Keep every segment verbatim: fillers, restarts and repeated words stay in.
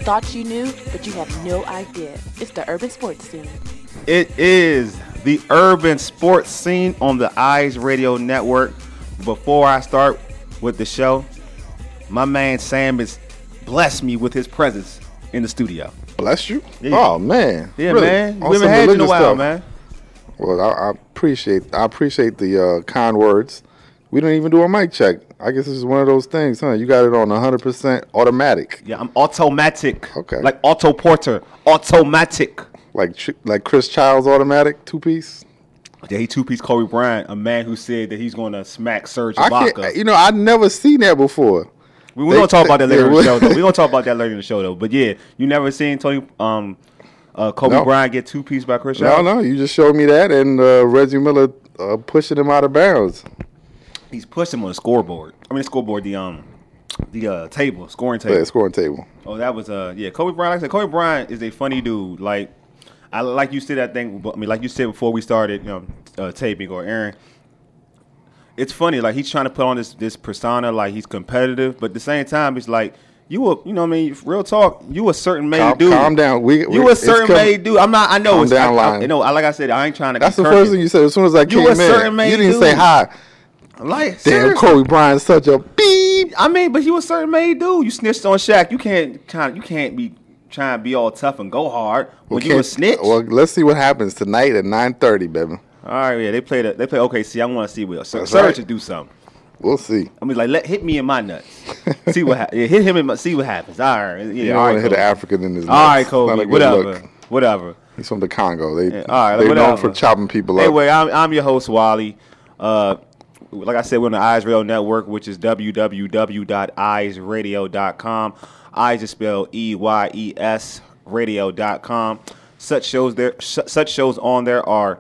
thought you knew, but you have no idea. It's the Urban Sports Scene. It is the Urban Sports Scene on the Eyes Radio Network. Before I start with the show, my man Sam has blessed me with his presence in the studio. Bless you? Yeah. Oh, man. Yeah, really? man. On We haven't some had you in a religious while, stuff. man. Well, I, I appreciate I appreciate the uh, kind words. We didn't even do a mic check. I guess this is one of those things, huh? You got it on one hundred percent automatic. Yeah, I'm automatic. Okay. Like Auto Porter. Automatic. Like Ch- like Chris Childs automatic, two-piece. Yeah, he two-piece Kobe Bryant, a man who said that he's going to smack Serge I Ibaka. can't, you know, I've never seen that before. We, we're They- going to talk about that later yeah, in the we- show, though. We're going to talk about that later in the show, though. But, yeah, you never seen Tony um, uh, Kobe No. Bryant get two-piece by Chris No, Childs? no, you just showed me that, and uh, Reggie Miller uh, pushing him out of bounds. He's pushed him on the scoreboard. I mean, the scoreboard, the um, the uh, table, scoring table. Yeah, scoring table. Oh, that was uh, yeah. Kobe Bryant. Like I said, Kobe Bryant is a funny dude. Like, I like you said that thing. I mean, like you said before we started, you know, uh, taping or airing. It's funny. Like he's trying to put on this this persona, like he's competitive, but at the same time, it's like you a, you know, what I mean, real talk. You a certain made Calm, dude. calm down. We, You we, a certain it's coming- made dude. I'm not. I know. Calm It's, down, I, I, Lion. you know, I- like I said, I ain't trying to. That's be the kirky. first thing you said as soon as I You came a in. certain made You didn't dude. say hi. Like Damn, seriously. Kobe Bryant's such a beep. I mean, but you a certain made dude. You snitched on Shaq. You can't kind you can't be trying to be all tough and go hard when you a snitch. Well, let's see what happens tonight at nine thirty, baby. All right, yeah, they played. A, they play. Okay, see, I want to see what Sir, That's Serge right. to do something. We'll see. I mean, like, let hit me in my nuts. See what happens. Yeah, hit him in my. See what happens. All right. Yeah, You don't all want right, to hit Kobe. an African in his nuts. All right, Not a Kobe. good Whatever. look. Whatever. He's from the Congo. They Yeah, all right, they whatever. known for chopping people up. Anyway, I'm I'm your host Wally. Uh, like I said, we're on the Eyes Radio Network, which is w w w dot eyes radio dot com. Eyes is spelled E Y E S radio dot com. Such shows there. Sh- such shows on there are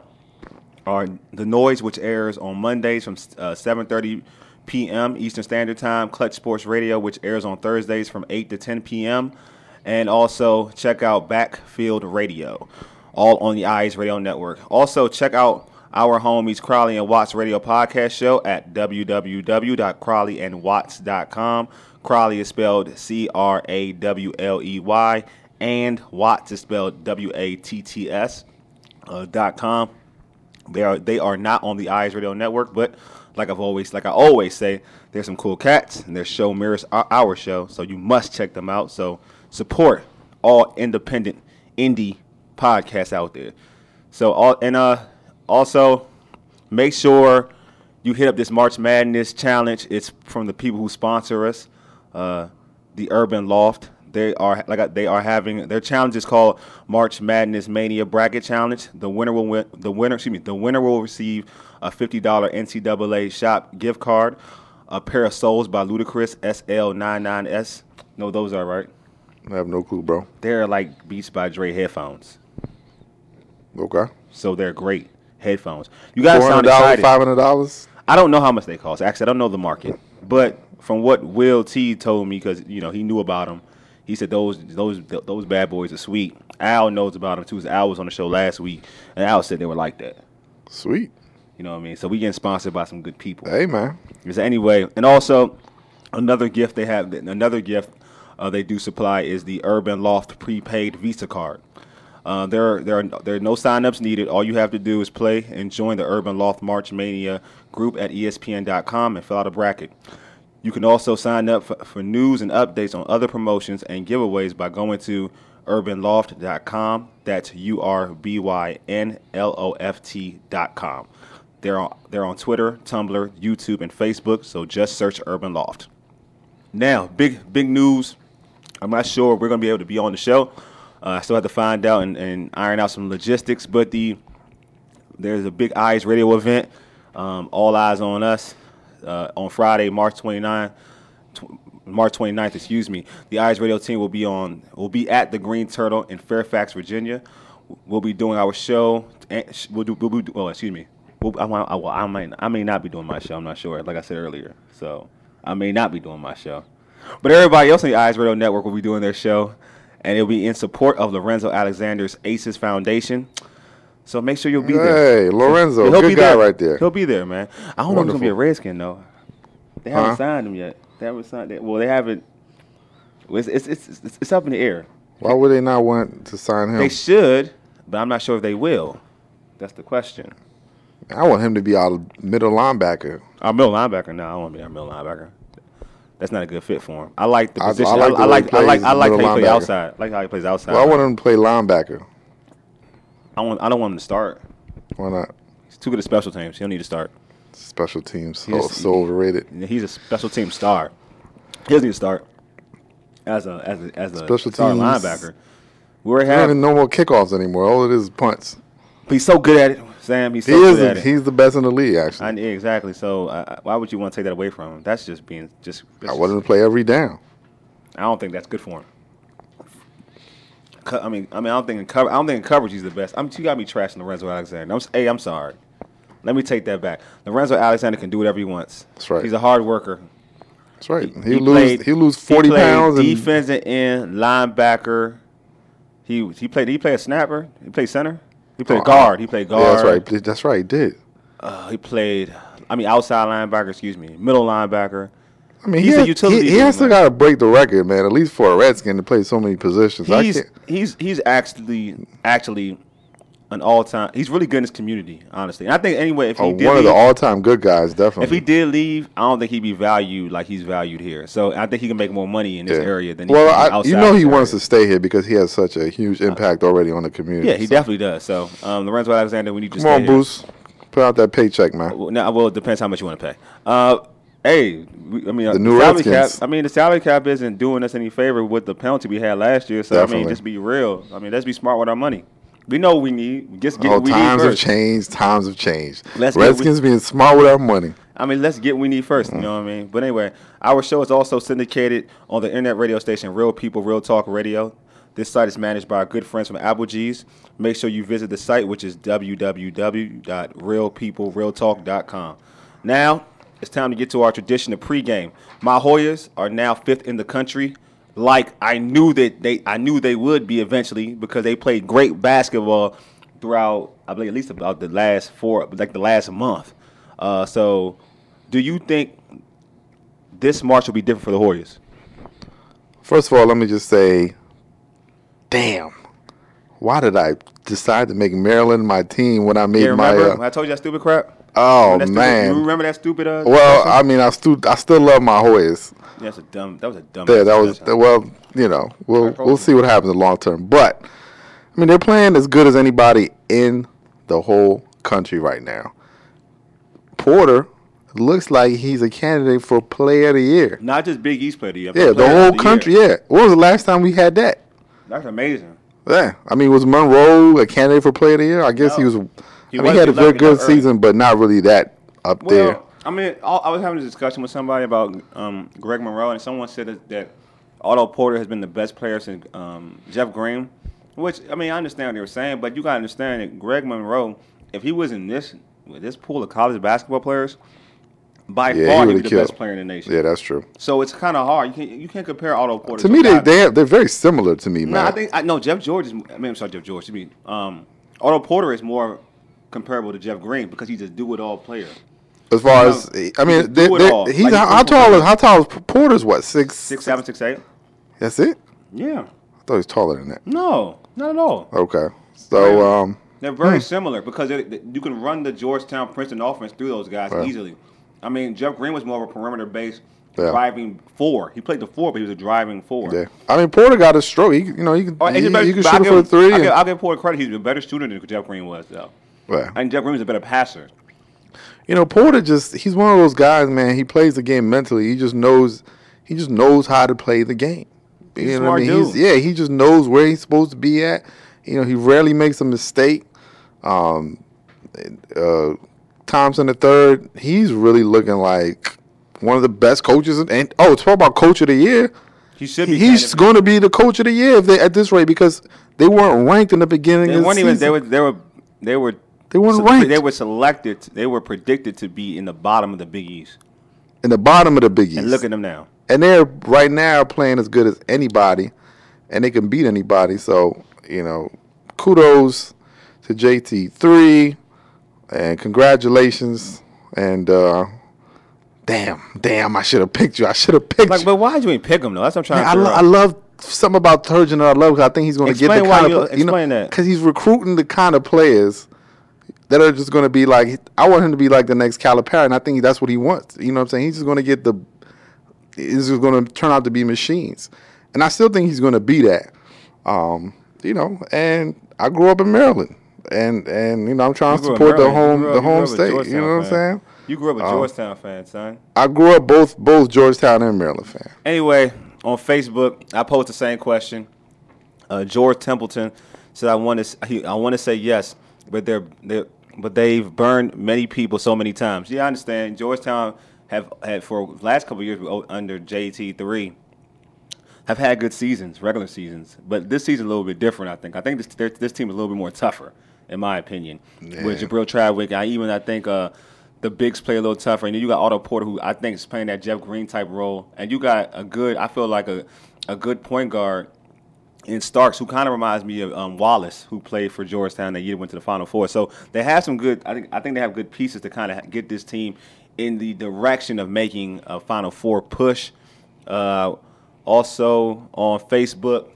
are The Noise, which airs on Mondays from uh, seven thirty p.m. Eastern Standard Time. Clutch Sports Radio, which airs on Thursdays from eight to ten p.m. And also check out Backfield Radio, all on the Eyes Radio Network. Also check out our homies Crowley and Watts Radio Podcast Show at w w w dot crowley and watts dot com. Crowley is spelled C R A W L E Y, and Watts is spelled W A T T S uh, dot com. They are they are not on the Eyes Radio Network, but like I've always like I always say, there's some cool cats, and their show mirrors our, our show, so you must check them out. So support all independent indie podcasts out there. So all and uh also make sure you hit up this March Madness challenge. It's from the people who sponsor us, uh, the Urban Loft. They are like I- they are having their challenge is called March Madness Mania Bracket Challenge. The winner will win. The winner, excuse me, the winner will receive a fifty dollars N C double A shop gift card, a pair of Souls by Ludacris S L ninety-nine S. No, those are right. I have no clue, bro. They're like Beats by Dre headphones, Okay. so they're great headphones. You guys Four sound hundred dollars, excited. five hundred dollars. I don't know how much they cost. Actually, I don't know the market, but from what Will T told me, because you know he knew about them, he said those those those bad boys are sweet. Al knows about them too. So Al was on the show last week, and Al said they were like that. Sweet. You know what I mean? So we getting sponsored by some good people. Hey, man. So anyway, and also another gift they have, another gift uh, they do supply is the Urban Loft prepaid Visa card. Uh, there, there, are, there are no signups needed. All you have to do is play and join the Urban Loft March Mania group at E S P N dot com and fill out a bracket. You can also sign up for, for news and updates on other promotions and giveaways by going to urban loft dot com. That's U R B Y N L O F T dot com. They're on, they're on Twitter, Tumblr, YouTube, and Facebook, so just search Urban Loft. Now, big big news. I'm not sure we're going to be able to be on the show. Uh, I still have to find out and, and iron out some logistics, but the there's a big Eyes Radio event, um, All Eyes on Us, uh, on Friday, March twenty-ninth. Tw- March twenty-ninth, excuse me. The Eyes Radio team will be on will be at the Green Turtle in Fairfax, Virginia. We'll be doing our show. and sh- We'll do. We'll be, well, excuse me. We'll, I, I, well, I might. I may not be doing my show. I'm not sure. Like I said earlier, so I may not be doing my show. But everybody else on the Eyes Radio Network will be doing their show, and it'll be in support of Lorenzo Alexander's Aces Foundation. So make sure you'll be there. Hey, Lorenzo, He'll good be guy there. right there. He'll be there, man. I don't know if he's gonna be a Wonderful. Redskin though. They haven't Huh? signed him yet. They haven't signed it. Well, they haven't. It's it's it's, it's, it's up in the air. Why would they not want to sign him? They should, but I'm not sure if they will. That's the question. I want him to be our middle linebacker. Our middle linebacker? No, I don't want to be our middle linebacker. That's not a good fit for him. I like the I- I position. like I, the I way he like. I like. plays I like how middle he plays linebacker. outside. I like how he plays outside. Well, I want him to play linebacker. I want. I don't want him to start. Why not? He's too good at special teams. He don't need to start. Special teams, so, Yes, so overrated. He's a special team star. He doesn't need to start as a as a as a Special star teams. linebacker. We already They don't have. even no more kickoffs anymore. All it is is punts. He's so good at it, Sam. He's so He is. good A, at it. he's the best in the league, actually. I, yeah, exactly. So uh, why would you want to take that away from him? That's just being just. I want him to play every down. I don't think that's good for him. Co- I mean, I mean, I don't think in cover. I don't think in coverage he's the best. I'm. You got me trashing Lorenzo Alexander. I'm. s- Hey, I'm sorry. Let me take that back. Lorenzo Alexander can do whatever he wants. That's right. He's a hard worker. That's right. He, He lose. played- he lose He forty played pounds. And, defensive end, linebacker. He he played. Did he play a snapper? He played center. He played Oh, guard. He played guard. yeah, that's right. That's right. He did. Uh, he played. I mean, outside linebacker. Excuse me, middle linebacker. I mean, He's he, a has, utility he, he dude, has to man. got to break the record, man. At least for a Redskin to play so many positions. I He's can't. he's he's actually actually an all time. He's really good in his community, honestly. And I think anyway, if he Oh, did one of leave, the all-time good guys, definitely. if he did leave, I don't think he'd be valued like he's valued here. So I think he can make more money in this Yeah. area than he well, can I, outside. you know, he this wants to area. stay here because he has such a huge impact already on the community. Yeah, he so. definitely does. So um, Lorenzo Alexander, we need to Come stay on, here. Boost. Put out that paycheck, man. Well, now, well, it depends how much you want to pay. Uh, hey, we, I mean, uh, The new salary cap. Redskins. I mean, the salary cap isn't doing us any favor with the penalty we had last year. So I Definitely. mean, just be real. I mean, let's be smart with our money. We know what we need. Just get Oh, what we times need have first. changed. Times have changed. Let's get Redskins being smart with our money. I mean, let's get what we need first. You know what I mean? But anyway, our show is also syndicated on the internet radio station Real People, Real Talk Radio. This site is managed by our good friends from Applegee's. Make sure you visit the site, which is w w w dot real people real talk dot com. Now, it's time to get to our tradition of pregame. My Hoyas are now fifth in the country. Like I knew that they, I knew they would be eventually because they played great basketball throughout, I believe, at least about the last four, like the last month. Uh, so, do you think this March will be different for the Hoyas? First of all, let me just say, damn, why did I decide to make Maryland my team when I made Yeah, my? remember Uh, when I told you that stupid crap? oh Remember that stupid- man. you remember that stupid? Uh, Well, discussion? I mean, I still I still love my Hoyas. yeah, that's a dumb. That was a dumb. Yeah, that was discussion. well, you know, we'll Alright, we'll see what happens in the long term. But I mean, they're playing as good as anybody in the whole country right now. Porter looks like he's a candidate for Player of the Year. Not just Big East player of the year. Yeah, but the player whole of the country. year. Yeah, when was the last time we had that? That's amazing. Yeah, I mean, was Monroe a candidate for Player of the Year? I guess he No. was. He I mean, was- he had he a very left- he good left early. season, but not really that up Well, there. I mean, all, I was having a discussion with somebody about um, Greg Monroe, and someone said that, that Otto Porter has been the best player since um, Jeff Green. Which I mean, I understand what they were saying, but you gotta understand that Greg Monroe, if he was in this with this pool of college basketball players, by Yeah, he far he would've was the killed. best player in the nation. Yeah, that's true. So it's kind of hard. You can't you can't compare Otto Porter To to me, a they guy- they have, they're very similar to me, No, man. I think I no Jeff George is. I mean, I'm sorry, Jeff George. Excuse me. Um, Otto Porter is more comparable to Jeff Green because he's a do-it-all player. As far No, as I he's mean, a they, do-it-all. they, he's Like, how, he how can tall play. is how tall is Porter's? What six? Six seven, six eight. That's it. Yeah. I thought he was taller than that. No, not at all. Okay, so um, They're very Hmm. similar because they, they- you can run the Georgetown Princeton offense through those guys Right. easily. I mean, Jeff Green was more of a perimeter-based Yeah. driving four. He played the four, but he was a driving four. yeah. I mean, Porter got a stroke. He, you know, he can Oh, and he, he's a better- he can but shoot I'll it for a give- three. I'll and- give, I'll give Porter credit. He's a better shooter than Jeff Green was, though. Right. And Jeff Green was a better passer. You know, Porter just—he's one of those guys, man. He plays the game mentally. He just knows, he just knows how to play the game. He's a you know smart what I mean? dude. He's, yeah, he just knows where he's supposed to be at. You know, he rarely makes a mistake. Um, uh, Thompson the third, he's really looking like one of the best coaches. And oh, talk about coach of the year. He should be. He's candidate. going to be the coach of the year if they at this rate because they weren't ranked in the beginning They of the weren't season. even. They were. They were. They were. They weren't se- ranked. They were selected. They were predicted to be in the bottom of the Big East. in the bottom of the Big East. And look at them now. And they're right now playing as good as anybody, and they can beat anybody. So, you know, kudos to J T three, and congratulations. And uh, damn, damn, I should have picked you. I should have picked Like, you. but why did you even pick them though? That's what I'm trying Man, I, to lo- figure I out. love something about Turgeon that I love because I think he's going to get the Explain why kind you- of you know explain that. because he's recruiting the kind of players that are just going to be like I want him to be like the next Calipari, and I think that's what he wants. You know what I'm saying? He's just going to get the he's just going to turn out to be machines, and I still think he's going to be that. Um, you know, and I grew up in Maryland, and and you know I'm trying You to grew up support the Maryland. You home grew up- the you grew home up a state. You Georgetown know what I'm fan. saying? You grew up a Um, Georgetown fan, son. I grew up both both Georgetown and Maryland fan. Anyway, on Facebook, I posed the same question. Uh, George Templeton said, "I want to, he, I want to say yes, but they're, they're, but they've burned many people so many times." Yeah, I understand. Georgetown have had for the last couple of years under J T three have had good seasons, regular seasons, but this season a little bit different. I think. I think this their- this team is a little bit more tougher, in my opinion. Yeah. With Jabril Chadwick, I even I think. Uh, The bigs play a little tougher, and then you got Otto Porter, who I think is playing that Jeff Green type role, and you got a good, I feel like a, a good point guard in Starks, who kind of reminds me of um, Wallace, who played for Georgetown that year, went to the Final Four. So they have some good, I think, I think they have good pieces to kind of get this team in the direction of making a Final Four push. Uh, also on Facebook,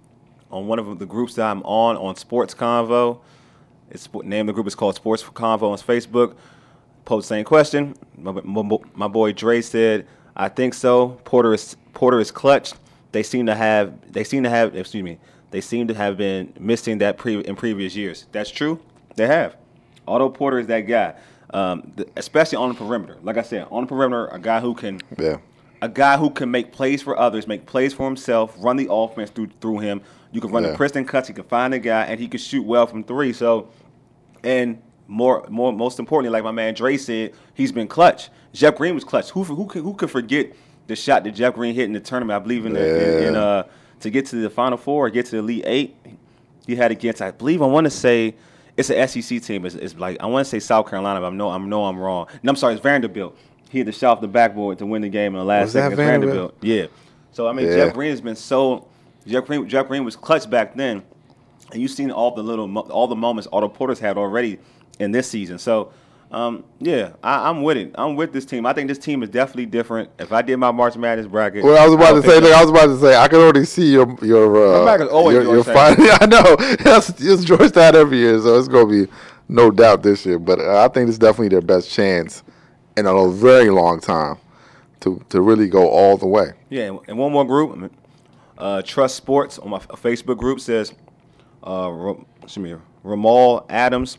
on one of the groups that I'm on, on Sports Convo, it's name of the group is called Sports Convo on Facebook. Posed the same question. My, my, my boy Dre said, "I think so. Porter is Porter is clutch. They seem to have they seem to have excuse me. They seem to have been missing that pre, in previous years. That's true. They have. Otto Porter is that guy, um, the, especially on the perimeter. Like I said, on the perimeter, a guy who can Yeah. a guy who can make plays for others, make plays for himself, run the offense through through him. You can run Yeah. the Princeton cuts. He can find a guy, and he can shoot well from three. So, and More, more, most importantly, like my man Dre said, he's been clutch. Jeff Green was clutch. Who, who, can, who could forget the shot that Jeff Green hit in the tournament? I believe in, the, in, in Yeah. uh, to get to the Final Four, or get to the Elite Eight. He had against, I believe, I want to say it's an S E C team. It's, it's like I want to say South Carolina, but I know, I know I'm wrong. No, I'm sorry, it's Vanderbilt. He hit the shot off the backboard to win the game in the last Was that second. It's Vanderbilt? Yeah. So I mean, Yeah. Jeff Green has been so. Jeff Green, Jeff Green was clutch back then, and you've seen all the little, mo- all the moments Otto Porter's had already in this season. So, um, yeah, I, I'm with it. I'm with this team. I think this team is definitely different. If I did my March Madness bracket, Well, I was about would to say, pick look, them. I was about to say, I can already see your your uh, My bracket's always your, your Georgetown. final. I know it's, it's Georgetown every year, so it's gonna be no doubt this year. But uh, I think it's definitely their best chance in a very long time to to really go all the way. Yeah, and one more group, uh, Trust Sports on my Facebook group says, uh, Ra- excuse me, Ramal Adams.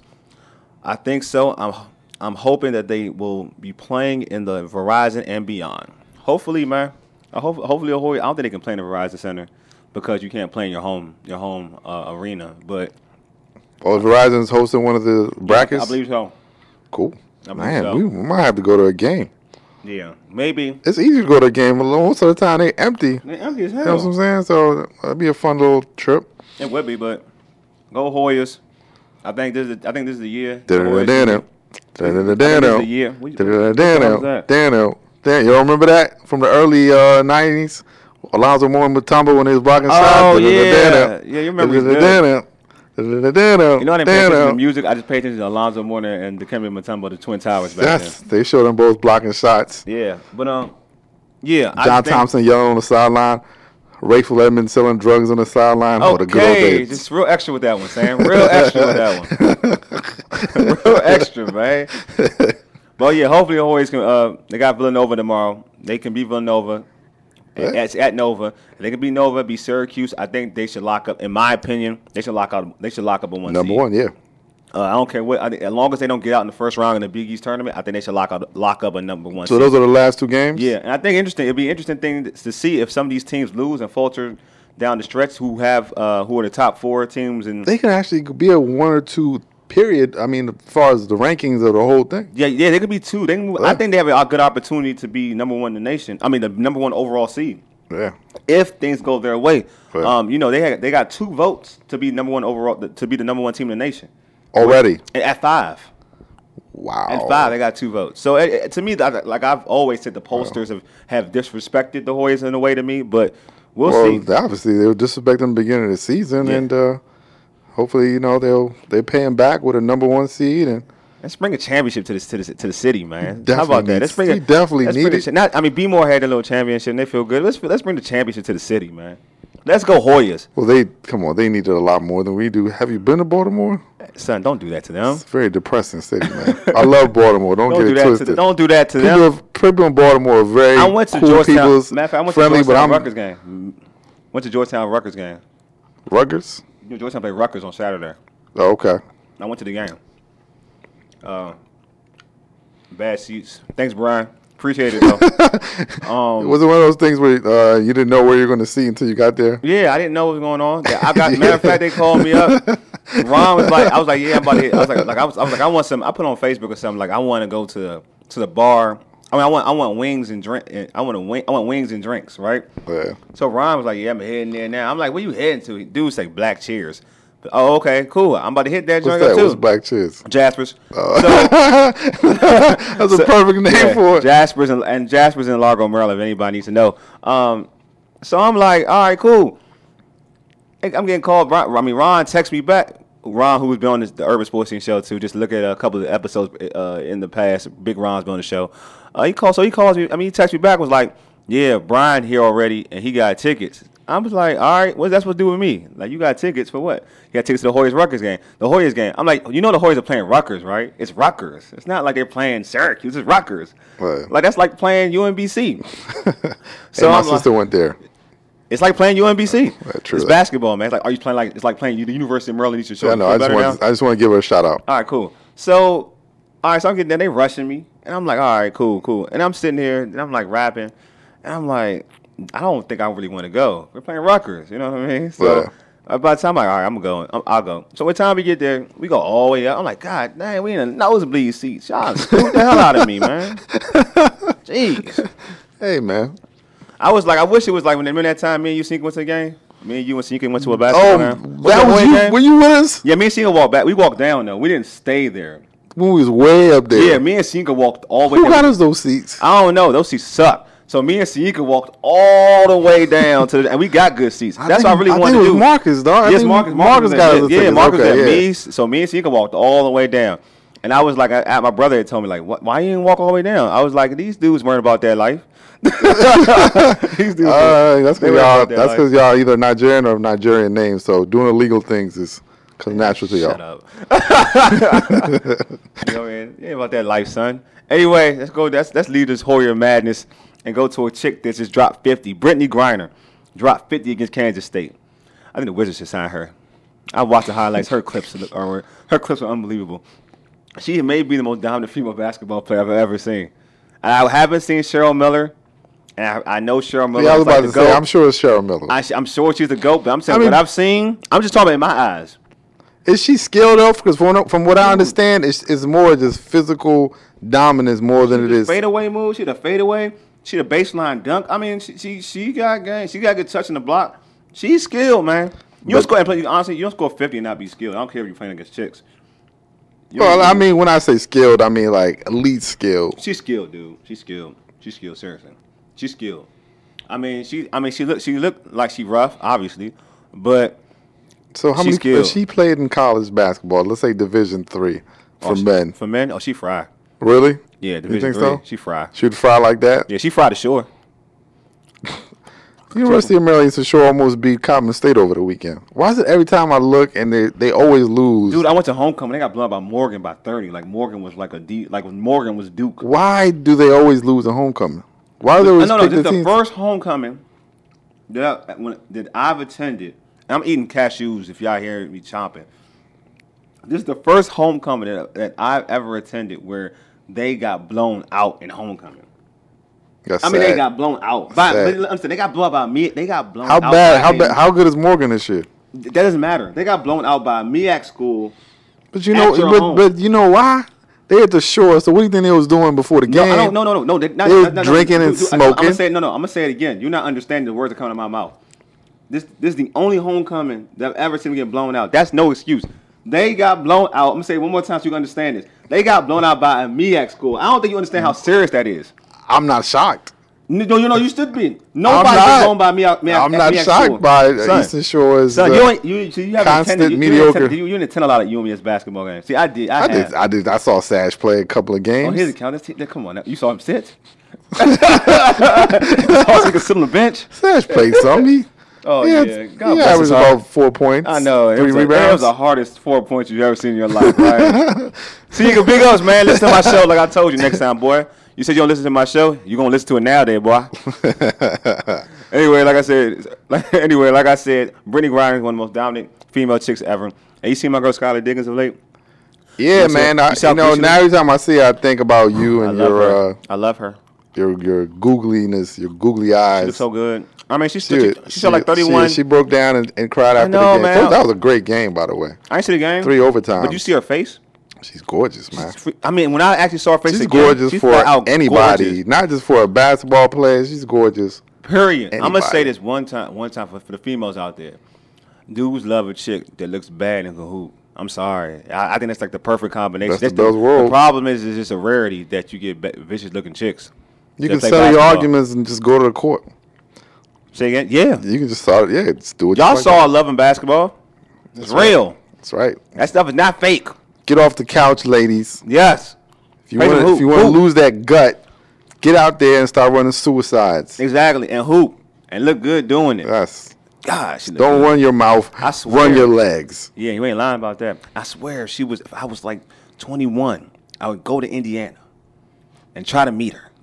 I think so. I'm I'm hoping that they will be playing in the Verizon and beyond. Hopefully, man. I hope hopefully, I don't think they can play in the Verizon Center because you can't play in your home your home uh, arena. But Oh, Verizon's hosting one of the brackets. I believe so. Cool. I believe Man, so. we might have to go to a game. Yeah, maybe. It's easy to go to a game. Most of the time, they empty. They're empty as You know what I'm hell. saying? So that'd be a fun little trip. It would be, but go Hoyas. I think this is I think this is the year. the Dano, Hoyas Dano, should be- Dano, I think this is Dano, the year. What- what- Dano, what the hell is Dano, that? Dano. Dan, you don't remember that from the early uh, nineties? Alonzo Moore and Mutombo when they was blocking Oh, shots. yeah. Yeah, you remember he's good. Dano, Dano, Dano, You know, I didn't pay attention to the Dano. music. I just paid attention to Alonzo Mourning and Dikembe Mutombo, the Twin Towers back Yes, they showed them both blocking shots. then. Yeah, but um, yeah. I John think- Thompson yelling on the sideline. Rayful Edmonds selling drugs on the sideline. Oh, the good old Okay, days. just real extra with that one, Sam. Real extra with that one. Real extra, man. But yeah, hopefully the Warriors can. Uh, they got Villanova tomorrow. They can beat Villanova. Yeah. At, at Nova, if they can beat Nova, beat Syracuse. I think they should lock up. In my opinion, they should lock out. They should lock up on one. Number seed. one, yeah. Uh, I don't care what. I think, as long as they don't get out in the first round in the Big East tournament, I think they should lock out, lock up a number one. So seed. those are the last two games? Yeah, and I think interesting. It'd be an interesting thing to see if some of these teams lose and falter down the stretch. Who have uh, who are the top four teams and They can actually be a one or two period. I mean, as far as the rankings of the whole thing. yeah, yeah, they could be two. They, can, I Yeah. think they have a good opportunity to be number one in the nation. I mean, the number one overall seed. Yeah. If things go their way, Yeah. um, you know they had, they got two votes to be number one overall to be the number one team in the nation. Already. At five, Wow. at five, they got two votes. So it, it- to me, that- like I've always said, the pollsters have, have disrespected the Hoyas in a way to me, but we'll Well, see. they- obviously they were disrespecting the beginning of the season, Yeah. and uh, hopefully, you know, they'll they pay him back with a number one seed, and Let's bring a championship to the to the, to the city, man. How Definitely about that? Let's needs- bring a, he definitely let's need bring a it. cha- Not, I mean, B More had a little championship and they feel good. Let's let's bring the championship to the city, man. Let's go Hoyas. Well, they come on. They needed a lot more than we do. Have you been to Baltimore? Son, don't do that to them. It's a very depressing city, man. I love Baltimore. Don't, Don't get do it that twisted. to Don't do that to people, them. of- people in Baltimore are very I went to cool Georgetown. people's Matter of fact, I went friendly, to but Georgetown I'm Rutgers game. Went to Georgetown Rutgers game. Rutgers. You know, Georgetown played Rutgers on Saturday. Oh, okay. I went to the game. Uh, bad seats. Thanks, Brian. Appreciate it though. um, Was it one of those things where uh, you didn't know where you were going to see until you got there? Yeah, I didn't know what was going on. I got matter of fact, they called me up. Ron was like, I was like, yeah, I'm about to hit. I was like, like I was, I was like, I want some. I put on Facebook or something like I want to go to to the bar. I mean, I want I want wings and drink. I want a wing. I want wings and drinks, right? Yeah. So Ron was like, yeah, I'm heading there now. I'm like, where you heading to? Dude say Black Cheers. Oh, okay, cool. I'm about to hit that What's joint that? up too. What's Black Cheers? Jaspers. Oh. So, That's a so- perfect name yeah, for it. Jaspers and, and Jaspers in Largo, Maryland. If anybody needs to know. Um, so I'm like, all right, cool. Hey, I'm getting called. Ron, I mean, Ron texts me back. Ron, who was been on this, the Urban Sports Scene show too. Just look at a couple of episodes uh, in the past. Big Ron's been on the show. Uh, he called. So he calls me. I mean, he texts me back. Was like, yeah, Brian here already, and he got tickets. I was like, all right, what's that supposed to do with me? Like, you got tickets for what? You got tickets to the Hoyas Rutgers game. The Hoyas game. I'm like, you know the Hoyas are playing Rutgers, right? It's Rutgers. It's not like they're playing Syracuse. It's Rutgers. Right. Like, that's like playing U M B C. So my I'm like- sister went there. It's like playing U M B C. Right, true It's that. basketball, man. It's like, are you playing like, it's like playing the University of Maryland. You should show Yeah, you no, feel I just better want now? I just want to give her a shout out. All right, cool. So, all right, so I'm getting there. They rushing me, and I'm like, all right, cool, cool. And I'm sitting here, and I'm like rapping, and I'm like, I don't think I really want to go. We're playing Rutgers, you know what I mean? So, Yeah. uh, by the time I'm like, all right, I'm going, I'm, I'll go. So, by the time we get there, we go all the way up. I'm like, God dang, we in a nosebleed seats. Y'all screwed the hell out of me, man. Jeez. Hey, man. I was like, I wish it was like when remember that time me and you Sinka went to the game. Me and you and Sinka went to a basketball Oh, game. that the was Hoya you. game? Were you with us? Yeah, me and Sinka walked back. We walked down though. We didn't stay there. When we was way up there. Yeah, me and Sinka walked all the way Who down. got us those seats? I don't know. Those seats suck. So me and Siika walked all the way down to the, and we got good seats. That's think, what I really I wanted think to it was do. Marcus, dog. I Yes, think Marcus. Marcus was got at- us. Yeah, tickets. Marcus okay, got yeah. me. So me and Siika walked all the way down, and I was like, I, I- my brother had told me like, what, why you didn't walk all the way down? I was like, these dudes weren't about that life. These dudes, Uh, that's they because weren't y'all. about that That's life. because y'all either Nigerian or Nigerian names. So doing illegal things is natural to Shut y'all. up. You know what I mean? You ain't about that life, son. Anyway, let's go. Let's, let's leave this Hoyer madness and go to a chick that just dropped fifty. Brittany Griner dropped fifty against Kansas State. I think the Wizards should sign her. I watched the highlights. Her clips are her clips are unbelievable. She may be the most dominant female basketball player I've ever seen. And I haven't seen Cheryl Miller, and I, I know Cheryl Miller. Yeah, I was is like about the to say. GOAT. I'm sure it's Cheryl Miller. I, I'm sure she's the GOAT, but I'm saying I mean- what I've seen. I'm just talking about in my eyes. Is she skilled though? Because from, from what I understand, it's, it's more just physical dominance more than it is. Fadeaway move. She the fadeaway. She the baseline dunk. I mean, she she, she got game. She got good touch in the block. She's skilled, man. You don't But- score and play. Honestly, you don't score fifty and not be skilled. I don't care if you're playing against chicks. You Well, don't- I mean, when I say skilled, I mean like elite skilled. she's skilled, dude. She's skilled. She's skilled. Seriously, she's skilled. I mean, she. I mean, she look. She looked like she rough, obviously, but So how She's many? skilled. If she played in college basketball, let's say Division three for oh, she- men. For men, oh, she fry. Really? Yeah, You Division think three. so? She fry. She'd fry like that. Yeah, she fry the shore. University of Maryland used to sure almost beat Coppin State over the weekend. Why is it every time I look and they, they always lose? Dude, I went to homecoming. They got blown by Morgan by thirty. Like Morgan was like a D. Like when Morgan was Duke. Why do they always lose at homecoming? Why do they always no, no, pick this is the the teams? first homecoming that, I, when, that I've attended. And I'm eating cashews if y'all hear me chomping. This is the first homecoming that, that I've ever attended where they got blown out in homecoming. That's I mean, sad. they got blown out. By, Sad. but understand, they got blown out by me. They got blown How out. bad? by How a- bad? How good is Morgan this year? That doesn't matter. They got blown out by a M E A C school. But you know, At your but, home. but you know why? They at the shore. So what do you think they was doing before the No, game? I don't, no, no, no, no. They, not, They were not- not- drinking no, and dude, I- I'm gonna smoking. say no, no. I'm gonna say it again. You're not understanding the words that come out of my mouth. This, this is the only homecoming that I've ever seen them get blown out. That's no excuse. They got blown out. I'm gonna say it one more time so you can understand this. They got blown out by a M E A C school. I don't think you understand how serious that is. I'm not shocked. No, you know you should be. Nobody I'm gets not. blown by M E A C. I'm not shocked by uh, Son, Eastern Shore's. Son, uh, you, ain't, you, so you haven't constant attended, you, mediocre. You didn't, attend, you, you didn't attend a lot of U M S basketball games. See, I did. I, I have. did. I did. I saw Sash play a couple of Oh, games. here's the count. Let's take- Come on, now. You saw him sit. You saw him sit on the bench. Sash played some. He Oh yeah, yeah, God he bless averaged his heart. about four points. I know. It three was, a, it rebounds. was the hardest four points you've ever seen in your life, right? See, you can big ups, man. Listen to my show like I told you next time, boy. You said you don't listen to my show. You're going to listen to it now, there, boy. Anyway, like I said, anyway, like I said, Brittany Griner is one of the most dominant female chicks ever. And you see my girl Skylar Diggins of late? Yeah, You see- man. you I, see you how know, pretty she now every time I see her, I think about you I and love your her. uh, I love her. your your googliness, your googly She eyes. looks so good. I mean, she's She, she, she, shot like she, thirty-one. she broke down and, and cried I after know, the game. man. That was a great game, by the way. I ain't see the game. Three overtimes. But you see her face? She's gorgeous, man. She's free- I mean, when I actually saw her face She's again, gorgeous she's for flat out anybody, gorgeous. not just for a basketball player. She's gorgeous. Period. I'm gonna Anybody. say this one time, one time for, for the females out there. Dudes love a chick that looks bad and can hoop. I'm sorry. I, I think that's like the perfect combination. That's the That's best world. The problem is, is it's a rarity that you get be- vicious looking chicks. You that can play settle your basketball. arguments and just go to the court. Say again? Yeah. You can just start, yeah, just do it. Y'all just like saw Love and Basketball. It's right. real. That's right. That stuff is not fake. Get off the couch, ladies. Yes. If you Play want some to, if hoop. you want to Hoop. lose that gut, get out there and start running suicides. Exactly. And hoop. And look good doing it. Yes. Gosh. she look Don't good. run your mouth. I swear. Run your legs. Yeah, you ain't lying about that. I swear, she was. If I was like twenty-one, I would go to Indiana and try to meet her.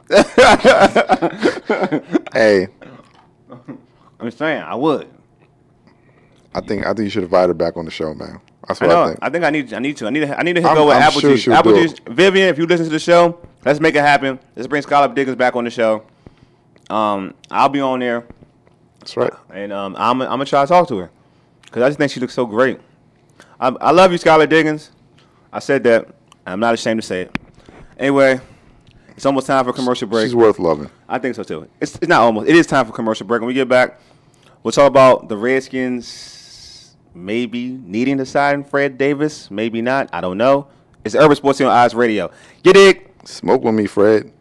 Hey, I'm saying I would. I think I think you should invite her back on the show, man. That's I what I, know. think. I think I need. I need to. I need to. I need to I'm- go with I'm Apple sure Juice. she'll Apple do Juice. Vivian, if you listen to the show, let's make it happen. Let's bring Skylar Diggins back on the show. Um, I'll be on there, That's right. and um, I'm. I'm gonna try to talk to her because I just think she looks so great. I, I love you, Skylar Diggins. I said that. I'm not ashamed to say it. Anyway, it's almost time for a commercial break. She's worth loving. I think so too. It's, it's not almost. It is time for commercial break. When we get back, we'll talk about the Redskins maybe needing to sign Fred Davis, maybe not. I don't know. It's Urban Sports Team on Eyes Radio. You dig? Smoke with me, Fred.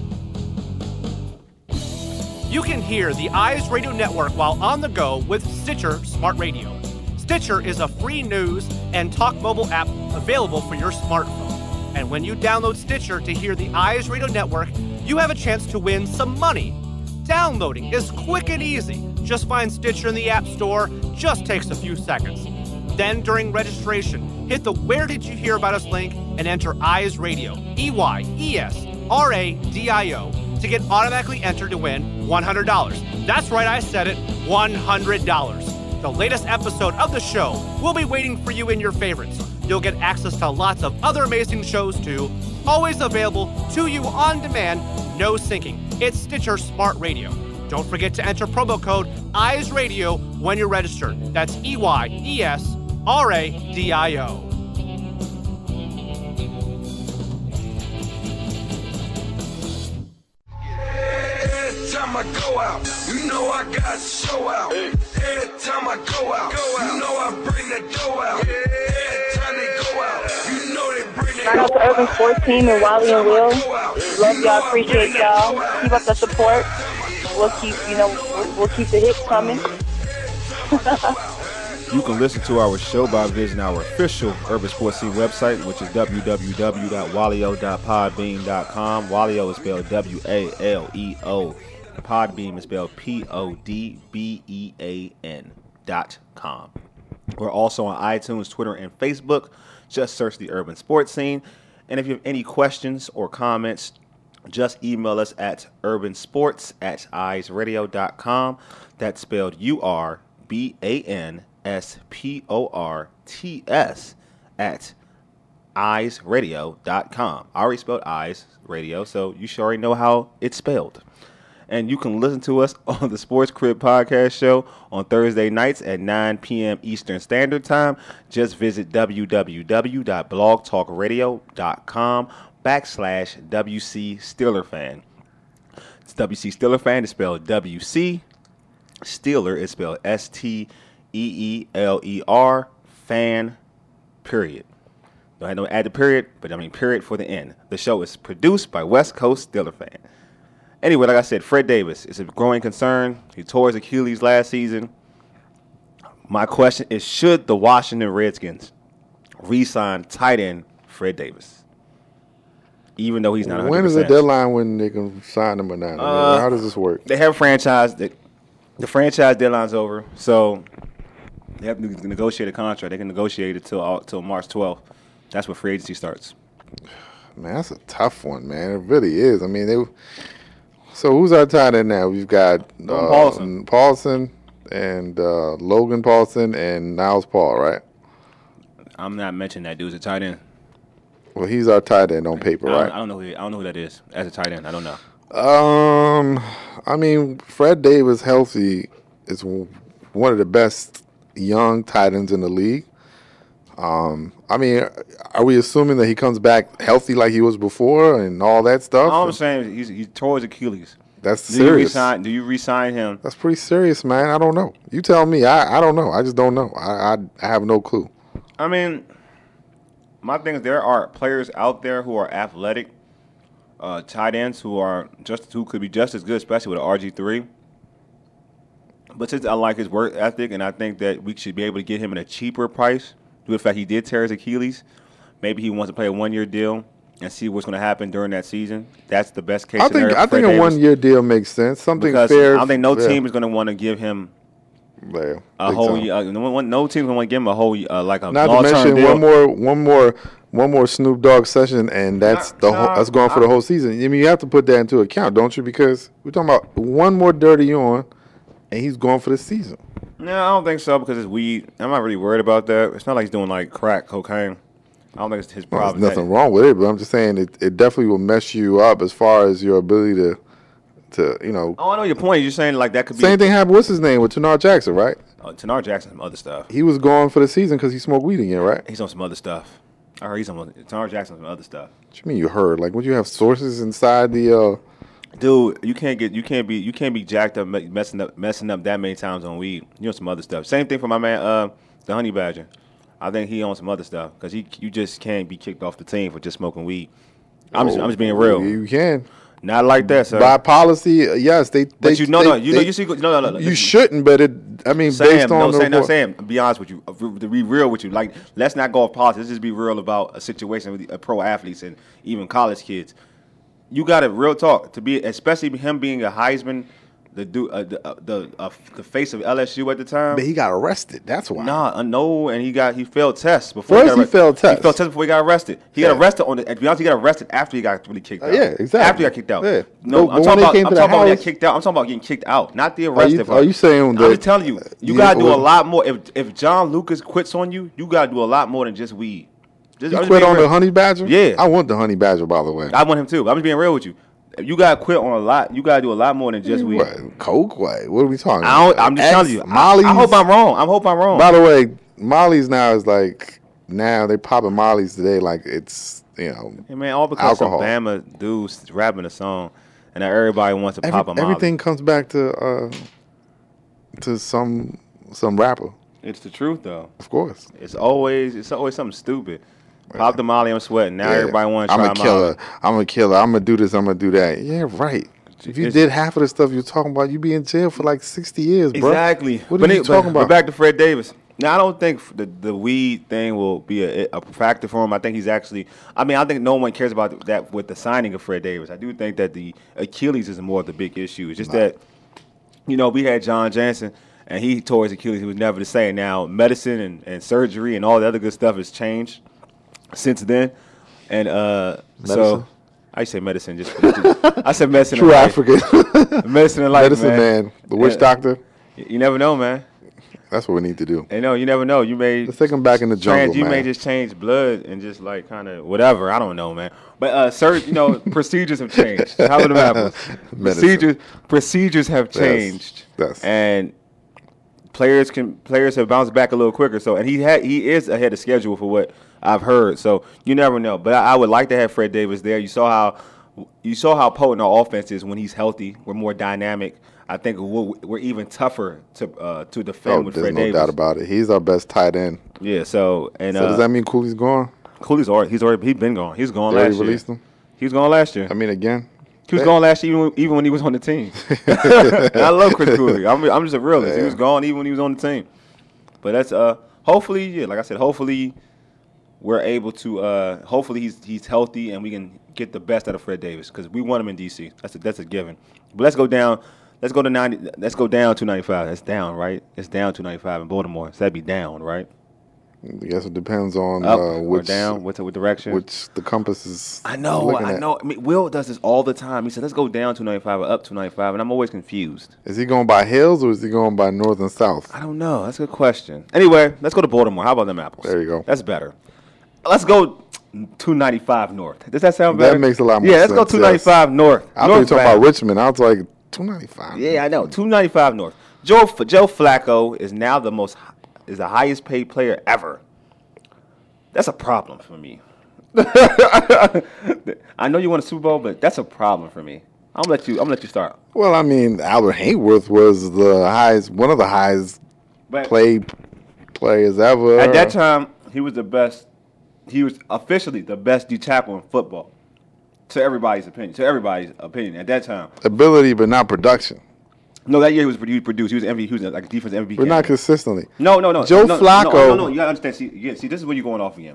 You can hear the Eyes Radio Network while on the go with Stitcher Smart Radio. Stitcher is a free news and talk mobile app available for your smartphone. And when you download Stitcher to hear the Eyes Radio Network, you have a chance to win some money. Downloading is quick and easy. Just find Stitcher in the App Store. Just takes a few seconds. Then during registration, hit the Where Did You Hear About Us link and enter Eyes Radio, E Y E S R A D I O, to get automatically entered to win one hundred dollars. That's right, I said it, one hundred dollars. The latest episode of the show will be waiting for you in your favorites. You'll get access to lots of other amazing shows too, always available to you on demand, no syncing. It's Stitcher Smart Radio. Don't forget to enter promo code EYESRadio when you're registered. That's E Y E S R A D I O. Every time I go out, you know I got to show out. Every time I go out, you know I bring the dough out. Every time they go out, you know they bring the Shout out to Urban Sports Team and Wally and Will. Love y'all, appreciate y'all. Keep up the support. We'll keep, you know, we'll, we'll keep the hits coming. You can listen to our show by visiting our official Urban Sports Team website, which is w w w dot wallio dot podbean dot com. Wallio is spelled W A L E O. Podbean is spelled P O D B E A N dot com. We're also on iTunes, Twitter, and Facebook. Just search the Urban Sports Scene. And if you have any questions or comments, just email us at urbansports at eyes radio dot com. That's spelled U R B A N S P O R T S at eyes radio dot com. I already spelled Eyes Radio, so you should already know how it's spelled. And you can listen to us on the Sports Crib Podcast Show on Thursday nights at nine p.m. Eastern Standard Time. Just visit w w w dot blog talk radio dot com backslash W C Steeler Fan. It's W C Steeler Fan. It's spelled W C. Steeler is spelled S T E E L E R. Fan, period. Don't have no add the period, but I mean period for the end. The show is produced by West Coast Steeler Fan. Anyway, like I said, Fred Davis is a growing concern. He tore his Achilles last season. My question is, should the Washington Redskins re-sign tight end Fred Davis? Even though he's not one hundred percent. When is the deadline when they can sign him or not? I mean, Uh, how does this work? They have a franchise that the franchise deadline's over, so they have to negotiate a contract. They can negotiate it till till March twelfth. That's when free agency starts. Man, that's a tough one, man. It really is. I mean, they. So who's our tight end now? We've got uh, Paulson. Paulson and uh, Logan Paulson and Niles Paul, right? I'm not mentioning that dude's a tight end. Well, he's our tight end on paper, I don't, right? I don't know who he, I don't know who that is as a tight end. I don't know. Um, I mean, Fred Davis healthy is one of the best young tight ends in the league. Um, I mean, are we assuming that he comes back healthy like he was before and all that stuff? All I'm saying is he's, he tore his Achilles. That's do serious. You resign, do you re-sign him? That's pretty serious, man. I don't know. You tell me. I, I don't know. I just don't know. I, I I have no clue. I mean, my thing is there are players out there who are athletic, uh, tight ends who are just who could be just as good, especially with an R G three. But since I like his work ethic, and I think that we should be able to get him at a cheaper price, due to the fact he did tear his Achilles, maybe he wants to play a one-year deal and see what's going to happen during that season. That's the best case I scenario. think I for Fred think a Davis. one-year deal makes sense. Something because fair. I don't think no yeah. team is going to want to give him Yeah, a think whole so. year. Uh, no, one- no team going to want to give him a whole uh, like a Not to long-term mention deal. one more, one more, one more Snoop Dogg session, and that's Nah, the nah, whole, that's going for I- the whole season. I mean, you have to put that into account, don't you? Because we're talking about one more dirty on, and he's going for the season. No, I don't think so because it's weed. I'm not really worried about that. It's not like he's doing like crack cocaine. I don't think it's his Well, problem. there's nothing wrong with it, but I'm just saying it, it definitely will mess you up as far as your ability to, to you know. Oh, I know your point. You're saying like that could be Same thing happened. What's his name with Tanar Jackson, right? Uh, Tanar Jackson, some other stuff. He was gone for the season because he smoked weed again, right? He's on some other stuff. I heard he's on Tanar Jackson, some other stuff. What you mean you heard? Like, would you have sources inside the? uh Dude, you can't get you can't be you can't be jacked up me- messing up messing up that many times on weed. You know some other stuff. Same thing for my man, uh, the Honey Badger. I think he on some other stuff because he you just can't be kicked off the team for just smoking weed. I'm just I'm just being real. You can. Not like that, sir. By policy, uh, yes, they. they but you know, they, no, you they, know, you see, no, no, no. You listen. shouldn't, but it. I mean, Sam, based on no, the Sam, no, report- Sam. Be honest with you, uh, to be real with you. Like, let's not go off politics. Let's just be real about a situation with the, uh, pro athletes and even college kids. You got to real talk to be, especially him being a Heisman, the du- uh, the uh, the uh, the face of L S U at the time. But he got arrested. That's why. Nah, uh, no, and he got he failed tests before. First he, got he arrested. failed tests. He failed tests before he got arrested. He Yeah. got arrested on the. To be honest, he got arrested after he got really kicked Uh, out. yeah, exactly. After he got kicked out. Yeah. No, But- I'm but talking when he about. came I'm to the talking about getting house- kicked out. I'm talking about getting kicked out, not the Are arrested you, part. are you saying I'm that? just telling you, you you- gotta do a well, lot more. If if John Lucas quits on you, you gotta do a lot more than just weed. Just, You I'm just quit being on real. the Honey Badger? Yeah. I want the Honey Badger, by the way. I want him too. I'm just being real with you. You gotta quit on a lot. You gotta do a lot more than just weed. What? Coke? What? What are we talking I don't, about? I'm just X, telling you. I, Molly's? I hope I'm wrong. I hope I'm wrong. By the way, Molly's now is like, now they popping Molly's today like it's, you know, Hey man, all because alcohol. some Bama dudes rapping a song, and now everybody wants to every- pop a Molly. everything comes back to uh to some some rapper, It's the truth though. of course. It's always it's always something stupid. Pop the Molly, I'm sweating. Now Yeah. everybody wants to I'm try a killer. Molly. I'm a killer. I'm gonna do this. I'm gonna do that. Yeah, right. If you It's- did half of the stuff you're talking about, you'd be in jail for like sixty years, bro. Exactly. What but are you it- talking but, about? But back to Fred Davis. Now I don't think the the weed thing will be a, a factor for him. I think he's actually. I mean, I think no one cares about that with the signing of Fred Davis. I do think that the Achilles is more of the big issue. It's just that, you know, we had John Jansen and he tore his Achilles. He was never the same. Now medicine and, and surgery and all the other good stuff has changed since then. And uh, so Medicine? I say medicine just. I said medicine. True in life. African. Medicine in life, Medicine man. man. The witch Yeah. doctor. You never know, man. That's what we need to do. You know, you never know. You may Let's take him back in the jungle, trans, you man. may just change blood and just like kind of whatever. I don't know, man. But uh, sir, you know, procedures have changed. How about them apples? Medicine. Procedures, procedures have changed, Yes. and players can players have bounced back a little quicker. So, and he had he is ahead of schedule for what I've heard. So you never know. But I, I would like to have Fred Davis there. You saw how you saw how potent our offense is when he's healthy. We're more dynamic. I think we're, we're even tougher to uh, to defend Oh, with there's Fred no Davis. doubt about it. He's our best tight end. Yeah. So and So uh, does that mean Cooley's gone? Cooley's already he's already he's been gone. He's gone They already last year. released him? He was gone last year. I mean, again? He was They- gone last year, even, even when he was on the team. I love Chris Cooley. I'm, I'm just a realist. He Yeah. was gone even when he was on the team. But that's uh, hopefully, yeah, like I said, hopefully we're able to. Uh, hopefully he's he's healthy and we can get the best out of Fred Davis because we want him in D C. That's a, that's a given. But let's go down Let's go to ninety. Let's go down two ninety-five. That's down, right? It's down two ninety-five in Baltimore. So that'd be down, right? I guess it depends on Up uh, or which down, what, what direction? which the compass is. I know, looking I at. know. I mean, Will does this all the time. He said, "Let's go down two ninety-five or up two ninety-five," and I'm always confused. Is he going by hills or is he going by north and south? I don't know. That's a good question. Anyway, let's go to Baltimore. How about them apples? There you go. That's better. Let's go two ninety-five north. Does that sound better? That makes a lot more Yeah, let's sense, go two ninety-five yes. north. I thought you were talking Northbound. about Richmond. I was like, two ninety-five. Yeah, I know. two ninety-five north. Joe Joe Flacco is now the most is the highest paid player ever. That's a problem for me. I know you won a Super Bowl, but that's a problem for me. I'm gonna let you. I'm gonna let you start. Well, I mean, Albert Hayworth was the highest, one of the highest But played players ever. at that time, he was the best. He was officially the best D tackle in football. To everybody's opinion. To everybody's opinion at that time. Ability, but not production. No, that year he was produ- produced. He was M V P. He was like a defensive M V P. But not candidate. consistently. No, no, no. Joe no, Flacco- No, no, no. You gotta understand. See, yeah, see, this is where you're going off again.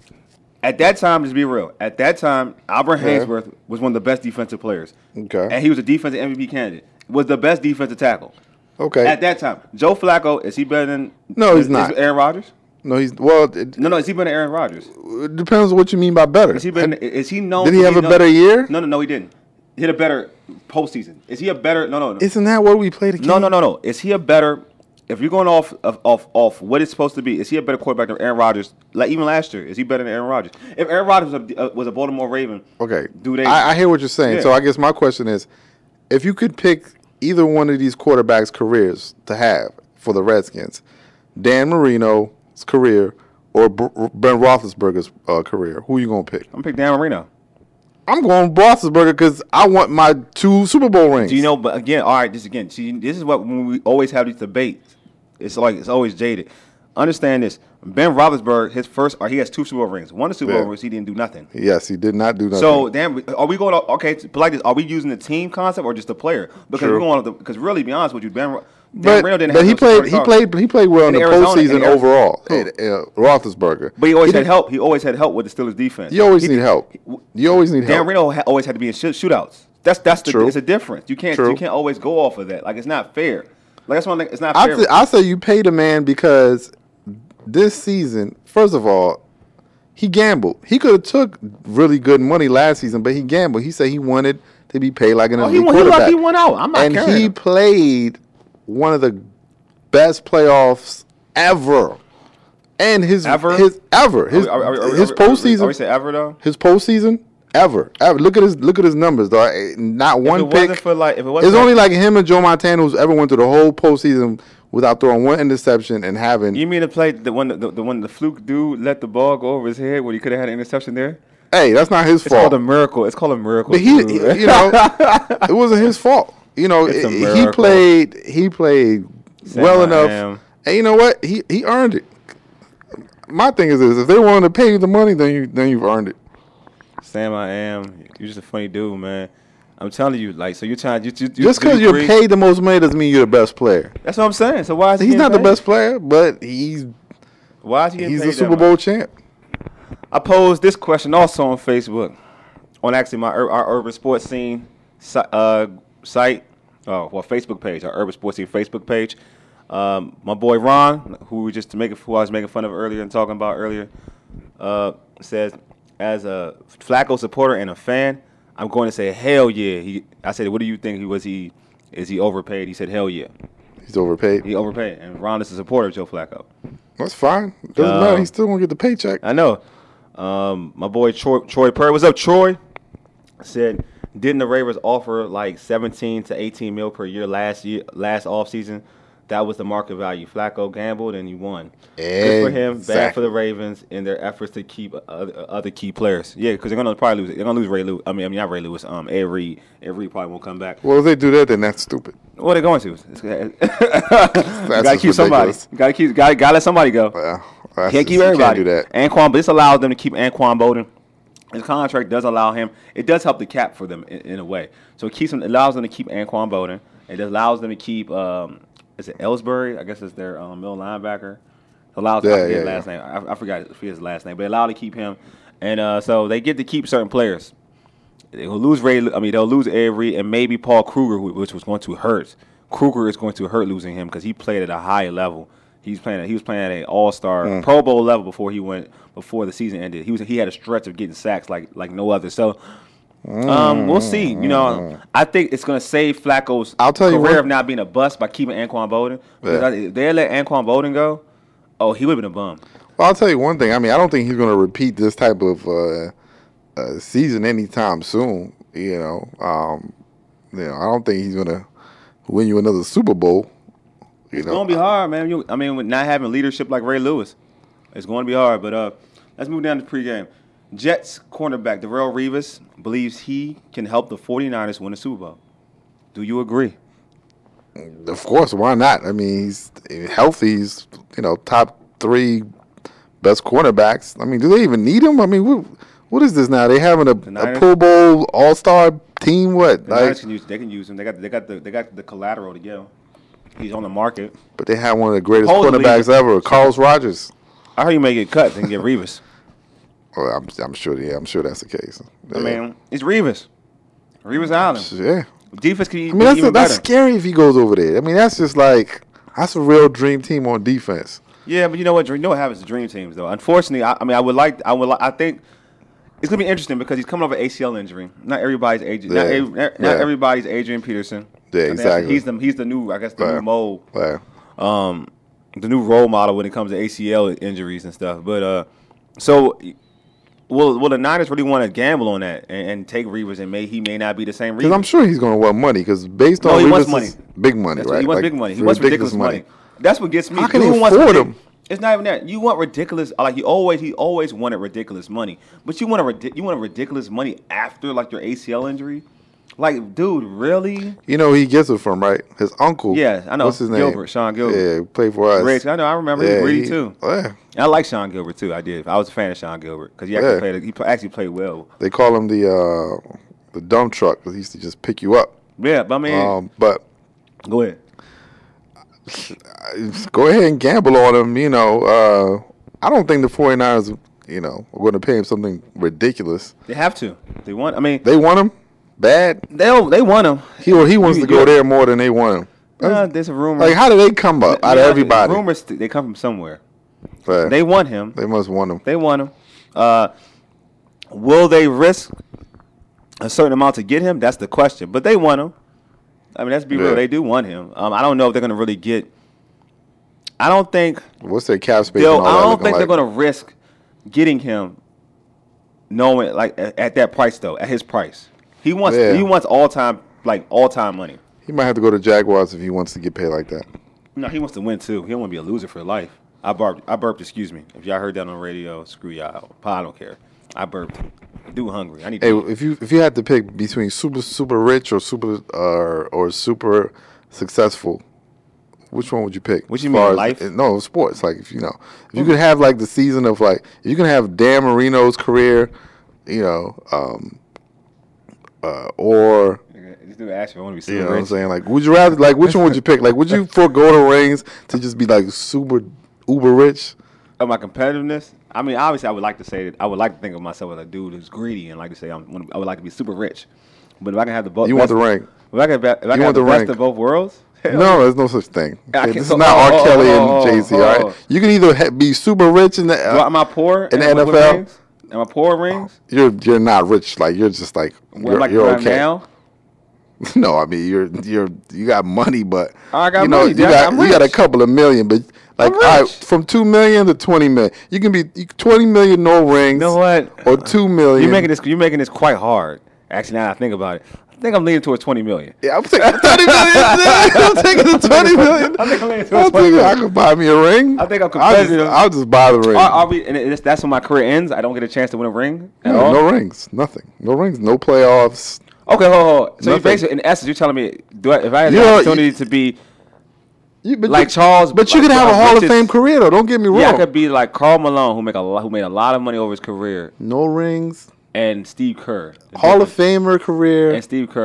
At that time, just be real. At that time, Albert Yeah. Hayworth was one of the best defensive players. Okay. And he was a defensive M V P candidate. Was the best defensive tackle. Okay. At that time. Joe Flacco, is he better than No, he's is- not. is Aaron Rodgers? No, he's well. It, No, no, is he better than Aaron Rodgers? it depends on what you mean by better. Is he better? Than, is he known? Did he to have be a known- better year? No, no, no, he didn't. He had a better postseason. Is he a better? No, no, no. Isn't that what we played against? No, no, no, no. Is he a better? If you're going off of, off off what it's supposed to be, is he a better quarterback than Aaron Rodgers? Like even last year, is he better than Aaron Rodgers? If Aaron Rodgers was a, uh, was a Baltimore Raven, Okay. do they? I, I hear what you're saying. Yeah. So I guess my question is, if you could pick either one of these quarterbacks' careers to have for the Redskins, Dan Marino's career or B- Ben Roethlisberger's uh, career, who are you gonna pick? I'm gonna pick Dan Marino. I'm going Roethlisberger because I want my two Super Bowl rings. Do you know? But again, all right. This again. See, this is what when we always have these debates. It's like it's always jaded. Understand this. Ben Roethlisberger, his first, or he has two Super Bowl rings. One of the Super Yeah. Bowl rings, he didn't do nothing. Yes, he did not do nothing. So, Dan, are we going to, okay, to, like this, are we using the team concept or just the player? Because True. we're going to, because really, to be honest with you, Ben, Dan but, Marino didn't but have he no played. starting He card. played. He played well in, In the Arizona, postseason in Arizona. overall. Who? Hey, uh, Roethlisberger. But he always He had did- help. He always had help with the Steelers defense. You always He- need help. You always need Dan help. Marino ha- always had to be in shoot- shootouts. That's that's the True. it's a difference. You can't True. you can't always go off of that. Like it's not fair. Like that's one thing. It's not I fair. th- I say you paid a man because this season, first of all, he gambled. He could have took really good money last season, but he gambled. He said he wanted to be paid like an Oh, elite he won. He, quarterback. like, he won out. I'm not and carrying he him. played one of the best playoffs ever. And his Ever? his ever his Are we- are we- are we- his are we- Are we postseason say ever though? his postseason ever ever look at his look at his numbers dog. Not If one it pick. wasn't for like, if it wasn't It's for- only like him and Joe Montana who's ever went through the whole postseason without throwing one interception and having. You mean to play the one the, the one the fluke dude let the ball go over his head when he could have had an interception there? Hey, that's not his It's fault. called a miracle. It's called a miracle. But he, dude. he- you know, it wasn't his fault. You know, It's a he miracle. played. He played Sam well I enough, am. and you know what? He he earned it. My thing is this: if they wanted to pay you the money, then you then you've earned it. Sam, I am. You're just a funny dude, man. I'm telling you, like, so you're trying. You, you, you, Just do because you you're agree? paid the most money doesn't mean you're the best player. That's what I'm saying. So why is he He's getting not the paid? best player, but he's Why is he getting he's paid the that Super much? Bowl champ. I posed this question also on Facebook, on actually my ur- our urban sports scene si- uh, site, oh well Facebook page, our urban sports scene Facebook page. Um, my boy Ron, who we just making who I was making fun of earlier and talking about earlier, uh, says as a Flacco supporter and a fan, I'm going to say hell yeah. He, I said, what do you think? He was he is he overpaid? He said hell yeah. He's overpaid. He overpaid, and Ron is a supporter of Joe Flacco. That's fine. Doesn't Um, matter. He's still gonna get the paycheck. I know. Um, my boy Troy, Troy Perry, what's up, Troy? Said, didn't the Ravens offer like seventeen to eighteen mil per year last year, last offseason? That was the market value. Flacco gambled and he won. Good for him. Bad Exactly. for the Ravens in their efforts to keep other, other key players. Yeah, because they're gonna probably lose. They're gonna lose Ray Lewis. I mean, I mean not Ray Lewis. Um, Ed Reed. Ed Reed probably won't come back. Well, if they do that, then that's stupid. What are they going to? It's- you That's gotta just keep somebody. ridiculous. You gotta keep. Gotta, gotta let somebody go. Well, that's Can't just- keep you everybody. Can't do that. Anquan, but this allows them to keep Anquan Bolden. His contract does allow him. It does help the cap for them in, in a way. So it keeps them. It allows them to keep Anquan Bolden. It allows them to keep. Um, is it Ellsbury? I guess it's their um, middle linebacker. It allows. Yeah, I forget yeah, his last name. I, I forgot I forget his last name, but it allowed to keep him. And uh, so they get to keep certain players. they'll lose Ray. I mean, they'll lose Avery and maybe Paul Kruger, which was going to hurt. Kruger is going to hurt losing him because he played at a high level. He's playing. He was playing at an All Star, mm. Pro Bowl level before he went before the season ended. He was. He had a stretch of getting sacks like like no other. So. Um, we'll see. You know, I think it's going to save Flacco's I'll tell career you of not being a bust by keeping Anquan Bolden. Because Yeah. I, if they let Anquan Bolden go, oh, he would have been a bum. Well, I'll tell you one thing. I mean, I don't think he's going to repeat this type of uh, uh, season anytime soon. You know, um, you know, I don't think he's going to win you another Super Bowl. You It's know, going to be hard, man. You, I mean, with not having leadership like Ray Lewis, it's going to be hard. But uh, let's move down to pregame. Jets cornerback Darrelle Revis believes he can help the 49ers win the Super Bowl. Do you agree? Of course, why not? I mean, he's healthy. He's, you know, top three best cornerbacks. I mean, do they even need him? I mean, what, what is this now? They having a, a Pro Bowl All Star team? What? The like, Niners can use. They can use him. They got. They got the. They got the collateral to get him. He's on the market. But they have one of the greatest Supposedly, cornerbacks ever, Carlos Rogers. I heard you may get cut and get Revis. Well, I'm, I'm sure. Yeah, I'm sure that's the case. Yeah. I mean, it's Revis. Revis Island. Yeah. Defense can I be mean, that's, even that's better. scary if he goes over there. I mean, that's just like that's a real dream team on defense. Yeah, but you know what? You know what happens to dream teams though. Unfortunately, I, I mean, I would like. I would. Li- I think it's gonna be interesting because he's coming off an A C L injury. Not everybody's Adrian. Yeah. Not, every, not Yeah. everybody's Adrian Peterson. Yeah, I mean, exactly. He's the he's the new. I guess the Right. new mold. Right. Um, the new role model when it comes to A C L injuries and stuff. But uh, so. Will Will the Niners really want to gamble on that and, and take Revis and may he may not be the same Revis? Because I'm sure he's going to want money. Because based No, on he Revis wants is money. big money, That's right? what, he wants Like, big money. He wants ridiculous, money. That's what gets me. How can Dude he wants afford ridic- him? It's not even that. You want ridiculous. Like he always, he always wanted ridiculous money. But you want a ridi- you want a ridiculous money after like your A C L injury. Like, dude, really? You know who he gets it from, right? His uncle. Yeah, I know. What's his name? Gilbert, Sean Gilbert. Yeah, he played for us. Great. I know. I remember. Yeah, He's greedy he- too. Yeah. I like Sean Gilbert too. I did. I was a fan of Sean Gilbert because he actually Yeah. played. He pl- actually played well. They call him the uh, the dump truck because he used to just pick you up. Yeah, but I mean, Um, but go ahead. go ahead and gamble on him. You know, uh, I don't think the 49ers, you know, are going to pay him something ridiculous. They have to. They want. I mean, They want him bad. they they want him. He or he wants You- to go you- there more than they want him. Uh, there's a rumor. Like, how do they come up out of Yeah, everybody? Rumors they come from somewhere. Right. They want him. They must want him. They want him. Uh, will they risk a certain amount to get him? That's the question. But they want him. I mean, let's be Yeah. real. They do want him. Um, I don't know if they're going to really get. I don't think. What's their cap space? They'll, and all I that don't looking think like? they're going to risk getting him. Knowing like at, at that price though, at his price, he wants Yeah. he wants all time like all time money. He might have to go to Jaguars if he wants to get paid like that. No, he wants to win too. He don't want to be a loser for life. I burped. I burped. Excuse me. If y'all heard that on the radio, screw y'all. I don't care. I burped. Dude, hungry. I need. Hey, To eat. if you if you had to pick between super super rich or super uh, or super successful, which one would you pick? What you As mean, far as- life? No, sports. Like if you know, if you could have like the season of like, if you can have Dan Marino's career, you know, um, uh, or This dude asked me, I want to be super you know what I'm rich. saying? Like, would you rather, like, which one would you pick? Like, would you forego the rings to just be, like, super, uber rich? Of my competitiveness, I mean, obviously, I would like to say that I would like to think of myself as a dude who's greedy and like to say I'm, I would like to be super rich. But if I can have the both, You want the ring. If I can, if I can You have want the, the best rank. of both worlds, hell No, there's no such thing. I Okay, can't- this so- is not oh, R. oh, Kelly oh, and oh, Jay-Z, oh, all oh. right? You can either ha- be super rich in the, Do I- am I poor in the and N with F L. rings? Am I poor with rings? You're you're not rich. Like, you're just, like, What you're, like you're what I'm okay. now? No, I mean, you're, you're, you got money, but, I got you know, money, you dude. got, I'm you got a rich. couple of million, but, like, I'm all right, rich. from two million to twenty million. You can be you- twenty million, no rings. You know what? Or two million. You're making this. You're making this quite hard. Actually, now that I think about it, I think I'm leaning towards twenty million. Yeah, I'm taking thirty million. I'm taking the twenty million. I think I'm leaning I'll towards twenty take it. I million. could buy me a ring. I think I'm I'll just, competitive. I'll just buy the ring. Are, are we, and it's, that's when my career ends. I don't get a chance to win a ring at no, all. no rings, nothing. No rings, no playoffs. Okay, hold on, hold on. So you Nothing. basically, in essence, you're telling me, do I, if I had You the know, opportunity you- to be You, but like you, Charles, but you like, could have a uh, Hall of Richards- Fame career though. Don't get me wrong. Yeah, I could be like Karl Malone, who make a lot, who made a lot of money over his career, no rings, and Steve Kerr, the Hall of difference. Famer career. and Steve Kerr,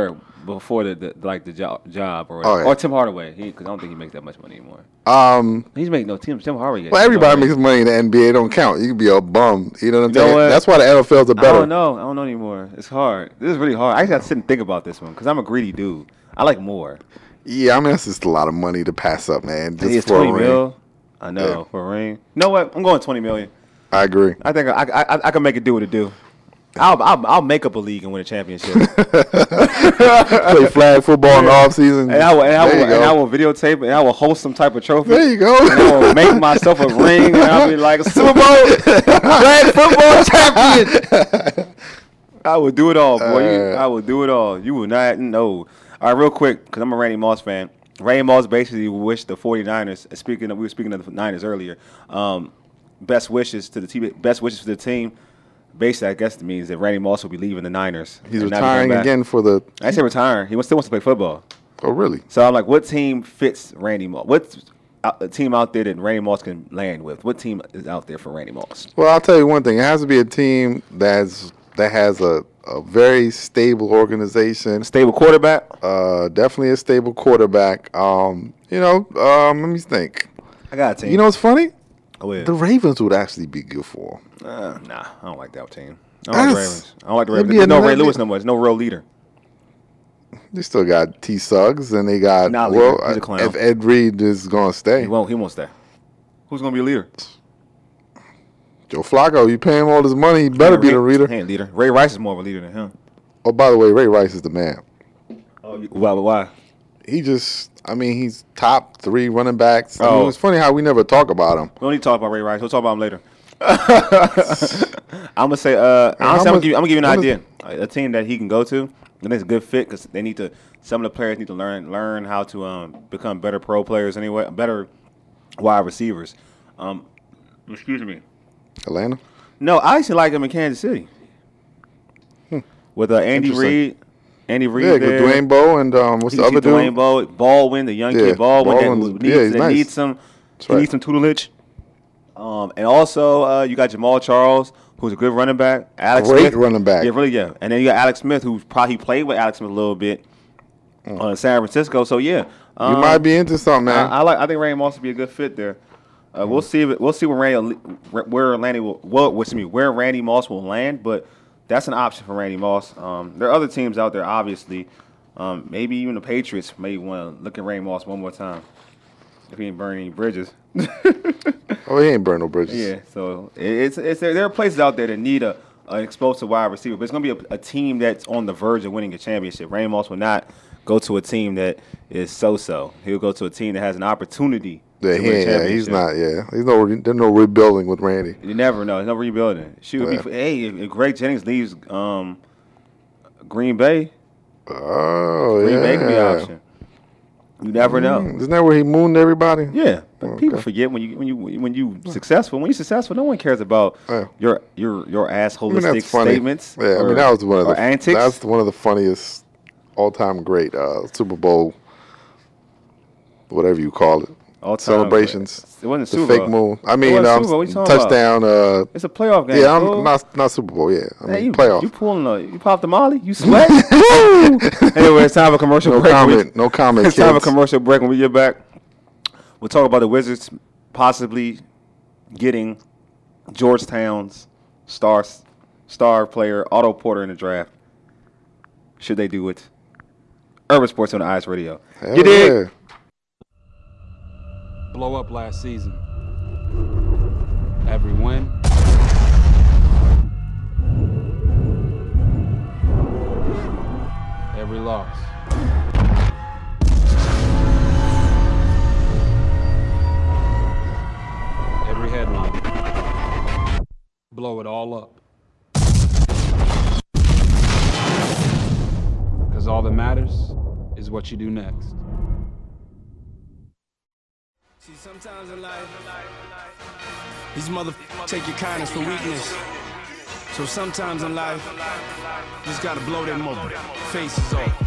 before the, the like the job job or Oh, yeah. or Tim Hardaway. Because I don't think he makes that much money anymore. Um, He's making no Tim Tim Hardaway. well, everybody makes money in the N B A. It don't count. You can be a bum. You know what I'm You know saying? what? That's why the N F L's are I better. don't know. I don't know anymore. It's hard. This is really hard. I just got to sit and think about this one because I'm a greedy dude. I like more. Yeah, I mean that's just a lot of money to pass up, man. Just It's for twenty a ring. mil. I know Yeah. for a ring. You know what? I'm going twenty million. I agree. I think I I, I, I can make it do what it do. I'll, I'll I'll make up a league and win a championship. Play flag football in the off season. And I will, and I There will, you go. and I will videotape it, and I will host some type of trophy. There you go. And I will make myself a ring, and I'll be like, Super Bowl flag football champion. I will do it all, boy. You, Uh, I will do it all. You will not know. All right, real quick, because I'm a Randy Moss fan. Randy Moss basically wished the 49ers, speaking of, we were speaking of the Niners earlier, um, best wishes to the team, best wishes for the team. Basically, I guess it means that Randy Moss will be leaving the Niners. He's and not be retiring coming back. again for the. I say retiring. He wants- still wants to play football. Oh, really? So I'm like, what team fits Randy Moss? What's out- a team out there that Randy Moss can land with? What team is out there for Randy Moss? Well, I'll tell you one thing. It has to be a team that's that has a, a very stable organization. Stable quarterback. Uh, definitely a stable quarterback. Um, you know, um, let me think. I got a team. You know what's funny? oh, yeah. The Ravens would actually be good for him. Uh, nah, I don't like that team. I don't like the That's- Ravens. I don't like the it'd Ravens. be There's no another- Ray Lewis no more. There's no real leader. They still got T. Suggs, and they got Not well. leader. He's a clown. If Ed Reed is gonna stay, He won't. He won't stay. Who's gonna be a leader? Joe Flacco, you pay him all this money, he better be Ray, the leader. He ain't leader. Ray Rice is more of a leader than him. Oh, by the way, Ray Rice is the man. Oh, why? Why? He just, I mean, he's top three running backs. I Oh. mean, it's funny how we never talk about him. We don't need to talk about Ray Rice. We'll talk about him later. I'm gonna say. Uh, how honestly, I'm gonna, much- give you, I'm gonna give you an how idea. A a team that he can go to, and it's a good fit because they need to. Some of the players need to learn learn how to um, become better pro players anyway, better wide receivers. Um, excuse me. Atlanta. No, I actually like him in Kansas City with uh, Andy Interesting. Reid. Andy Reid Yeah, there. with Dwayne Bowe and um, what's You the see other dude? Dwayne Bowe, Baldwin, the young Yeah, kid Baldwin, Baldwin's- that, needs, yeah, he's that nice. needs some. That's He right. needs some tutelage. Um, and also, uh, you got Jamal Charles, who's a good running back. Alex Great Smith, running back. Yeah, really, yeah. And then you got Alex Smith, who probably played with Alex Smith a little bit uh, in San Francisco. So yeah, Mm. You um, might be into something, man. I, I like. I think Randy Moss would be a good fit there. Uh, We'll see. If it, we'll see where Randy, where Randy will. Well, excuse me, where Randy Moss will land. But that's an option for Randy Moss. Um, there are other teams out there, obviously. Um, maybe even the Patriots may want to look at Randy Moss one more time if he ain't burning any bridges. Oh, he ain't burn no bridges. Yeah, so it's it's there, there are places out there that need a an explosive wide receiver, but it's gonna be a, a team that's on the verge of winning a championship. Randy Moss will not go to a team that is so-so. He'll go to a team that has an opportunity Yeah, to he win a ain't, yeah, he's championship. not. Yeah, he's no. re- There's no rebuilding with Randy. You never know. There's no rebuilding. Shoot, Yeah. if, hey, if, if Greg Jennings leaves um, Green Bay, Oh, Green yeah. Bay could be an option. You never know. Mm, Isn't that where he mooned everybody? Yeah, but Okay. people forget when you when you when you successful. When you're successful, no one cares about Yeah. your your your ass I mean, holistic that's funny. statements. Yeah, I or- mean that was one of or the antics. That's one of the funniest, all-time great uh, Super Bowl, whatever you call it, All-time celebrations. great. It wasn't The Super fake Bowl. moon. I It mean, wasn't um, Super Bowl. What you talking about? touchdown. Uh, It's a playoff game. yeah, I'm fool. not not Super Bowl. Yeah, I mean Hey, you, playoff. You pulling a, you popped the molly? You sweat? Woo! Anyway, it's time for commercial no break. When we- comment. No comment. It's time for kids. commercial break. When we get back, we'll talk about the Wizards possibly getting Georgetown's star star player Otto Porter in the draft. Should they do it? Urban Sports on the Ice Radio. Hell You dig? yeah. Blow up last season. Every win. Every loss. Every headline. Blow it all up. Because all that matters is what you do next. See, sometimes in life, these mother take your kindness for weakness. So sometimes in life, you just gotta blow them up. Faces off.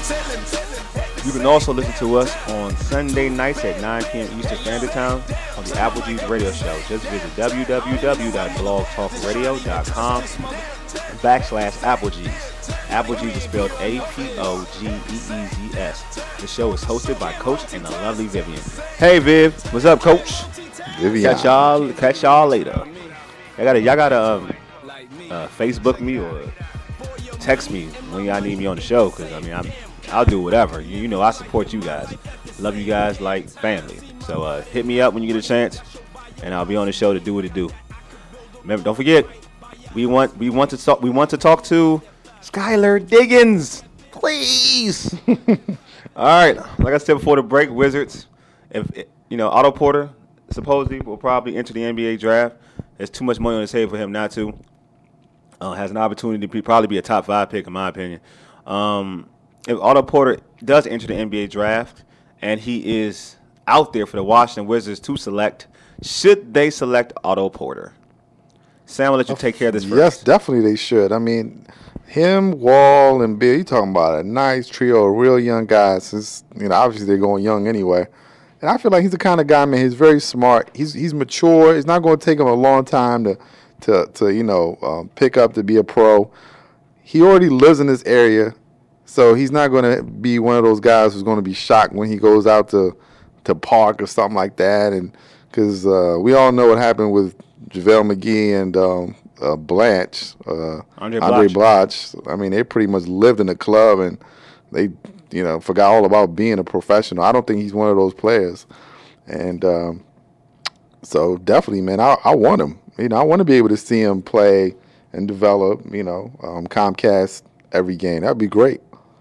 You can also listen to us on Sunday nights at nine p.m. Eastern Standard Time on the Applegee's Radio Show. Just visit www.blogtalkradio.com backslash Applegees. Applegees is spelled A P O G E E Z S. The show is hosted by Coach and the lovely Vivian. Hey, Viv. What's up, Coach? Vivian. Catch y'all, catch y'all later. Y'all gotta, y'all gotta um, uh, Facebook me or text me when y'all need me on the show, because, I mean, I'm, I'll do whatever. You, you know, I support you guys. Love you guys like family. So uh, hit me up when you get a chance, and I'll be on the show to do what it do. Remember, don't forget, we want we want to talk we want to talk to Skylar Diggins, please. All right, like I said before the break, Wizards, if you know Otto Porter supposedly will probably enter the N B A draft. There's too much money on the table for him not to. Uh, has an opportunity to be, probably be a top five pick in my opinion. Um, if Otto Porter does enter the N B A draft and he is out there for the Washington Wizards to select, should they select Otto Porter? Sam, I'll let you take care of this first. Yes, definitely they should. I mean, him, Wall, and Bill, you talking about a nice trio of real young guys. Since, you know, obviously they're going young anyway. And I feel like he's the kind of guy, man, he's very smart. He's he's mature. It's not going to take him a long time to, to, to you know, um, pick up to be a pro. He already lives in this area, so he's not going to be one of those guys who's going to be shocked when he goes out to, to park or something like that. And because uh, we all know what happened with JaVale McGee and um, uh, Blanche, uh, Andre Andre Blanche. Blanche. I mean, they pretty much lived in the club, and they, you know, forgot all about being a professional. I don't think he's one of those players. And um, so definitely, man, I, I want him. You know, I want to be able to see him play and develop, you know, um, Comcast every game. That would be great.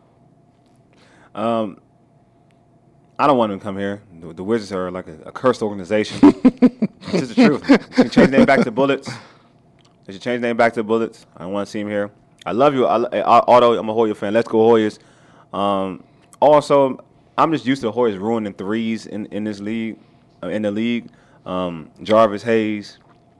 Um, I don't want him to come here. The, the Wizards are like a, a cursed organization. This is the truth. They should change the name back to Bullets. They should change the name back to Bullets. I don't want to see him here. I love you, I, I, Otto. I'm a Hoya fan. Let's go Hoyas. Um, also, I'm just used to Hoyas ruining threes in, in this league, uh, in the league. Um, Jarvis Hayes.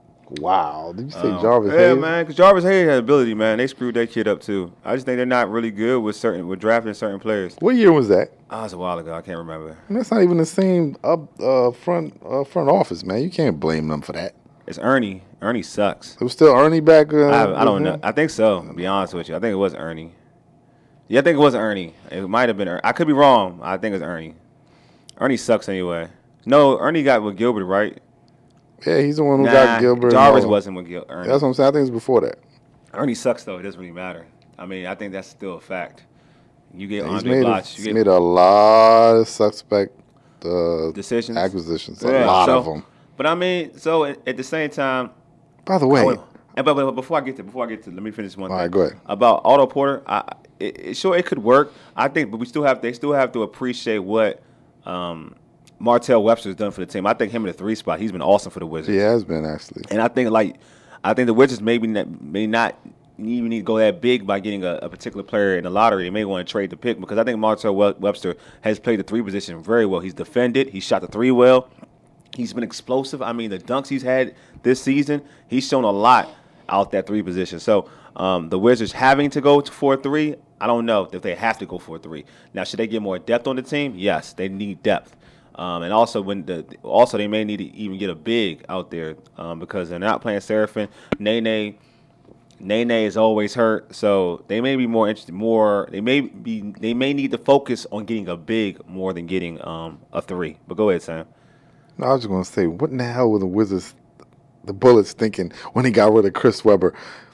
Wow. Did you say Um, Jarvis yeah, Hayes? man, because Jarvis Hayes has ability, man. They screwed that kid up, too. I just think they're not really good with certain with drafting certain players. What year was that? Oh, it was a while ago. I can't remember. And that's not even the same up uh, front uh, front office, man. You can't blame them for that. It's Ernie. Ernie sucks. It was still Ernie back. Uh, I, I don't with know. him? I think so, to be honest with you. I think it was Ernie. Yeah, I think it was Ernie. It might have been Ernie. I could be wrong. I think it's Ernie. Ernie sucks anyway. No, Ernie got with Gilbert, right? Yeah, he's the one who Nah, got Gilbert. Jarvis and all. wasn't with Gil- Ernie. That's what I'm saying. I think it's before that. Ernie sucks, though. It doesn't really matter. I mean, I think that's still a fact. You get Yeah, he's Andre made, a, Blatch. he's You made get a lot of suspect uh, decisions. acquisitions. A Yeah, lot so- of them. But, I mean, so at, at the same time, By the way, I would- and but, but before I get to before I get to let me finish one All thing. right, go ahead. About Otto Porter. I, it, it, sure, it could work. I think, but we still have they still have to appreciate what um, Martell Webster's done for the team. I think him in the three spot, he's been awesome for the Wizards. he has been actually. And I think like I think the Wizards maybe not, may not even need to go that big by getting a, a particular player in the lottery. They may want to trade the pick because I think Martell Webster has played the three position very well. He's defended. He shot the three well. He's been explosive. I mean, the dunks he's had this season, he's shown a lot out that three position. So um, the Wizards having to go to four three, I don't know if they have to go four three. Now, should they get more depth on the team? Yes, they need depth. Um, and also, when the also they may need to even get a big out there um, because they're not playing Seraphin. Nene, Nene is always hurt, so they may be more interested. More, they may be, they may need to focus on getting a big more than getting um, a three. But go ahead, Sam. No, I was just going to say, what in the hell were the Wizards, the Bullets thinking when he got rid of Chris Webber?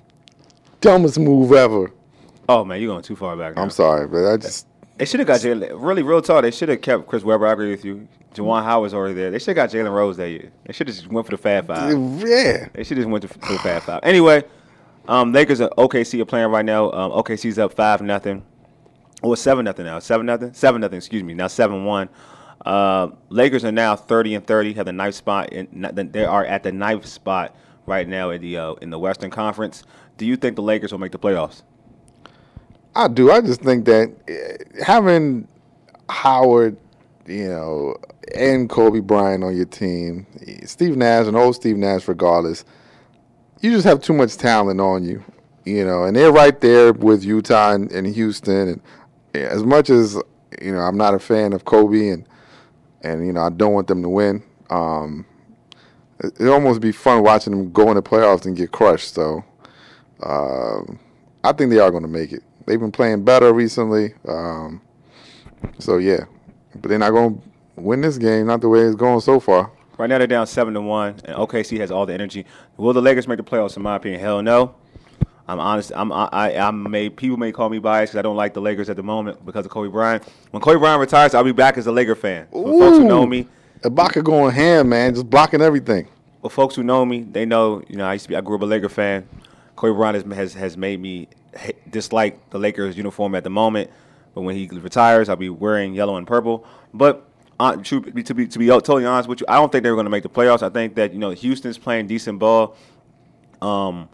Dumbest move ever. Oh man, you're going too far back now. I'm sorry, but I just They should have got Jalen. Really, real talk. They should have kept Chris Webber. I agree with you. Juwan Howard's already there. They should have got Jalen Rose that year. They should have just went for the Fab Five. yeah. They should have just went to, to the Fab Five. Anyway, um, Lakers and O K C are playing right now. Um, O K C's up five nothing. Or seven nothing now. Seven nothing. Seven nothing. Excuse me. Now seven one. Uh, Lakers are now thirty and thirty. Have the ninth spot. In, they are at the ninth spot right now in the uh, in the Western Conference. Do you think the Lakers will make the playoffs? I do. I just think that eh, having Howard, you know, and Kobe Bryant on your team, Steve Nash and old Steve Nash regardless, you just have too much talent on you, you know, and they're right there with Utah and, and Houston. And as much as, you know, I'm not a fan of Kobe and, and you know, I don't want them to win, um, it, it almost be fun watching them go in the playoffs and get crushed. So um, I think they are going to make it. They've been playing better recently. Um, so yeah, but they're not going to win this game. Not the way it's going so far. Right now they're down seven to one, and O K C has all the energy. Will the Lakers make the playoffs? In my opinion, hell no. I'm honest. I'm I I'm may people may call me biased because I don't like the Lakers at the moment because of Kobe Bryant. When Kobe Bryant retires, I'll be back as a Laker fan. For folks who know me, Ibaka going ham, man, just blocking everything. For folks who know me, they know. You know, I used to be. I grew up a Laker fan. Kobe Bryant has has, has made me dislike the Lakers uniform at the moment. But when he retires, I'll be wearing yellow and purple. But uh, to be to be to be totally honest with you, I don't think they're going to make the playoffs. I think that you know Houston's playing decent ball. Um.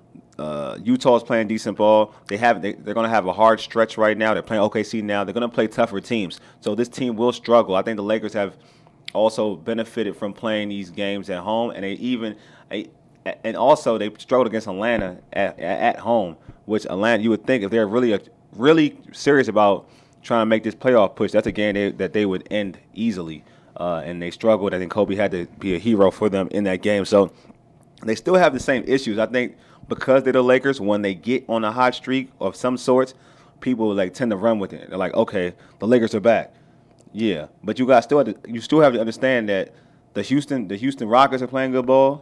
Uh, Utah's playing decent ball. They have they, they're going to have a hard stretch right now. They're playing O K C now. They're going to play tougher teams. So this team will struggle. I think the Lakers have also benefited from playing these games at home, and they even and also they struggled against Atlanta at, at home, which Atlanta you would think if they're really really serious about trying to make this playoff push, that's a game they, that they would end easily. Uh, and they struggled. I think Kobe had to be a hero for them in that game. So they still have the same issues. I think. Because they're the Lakers, when they get on a hot streak of some sorts, people like tend to run with it. They're like, okay, the Lakers are back. Yeah, but you guys still have to, you still have to understand that the Houston the Houston Rockets are playing good ball.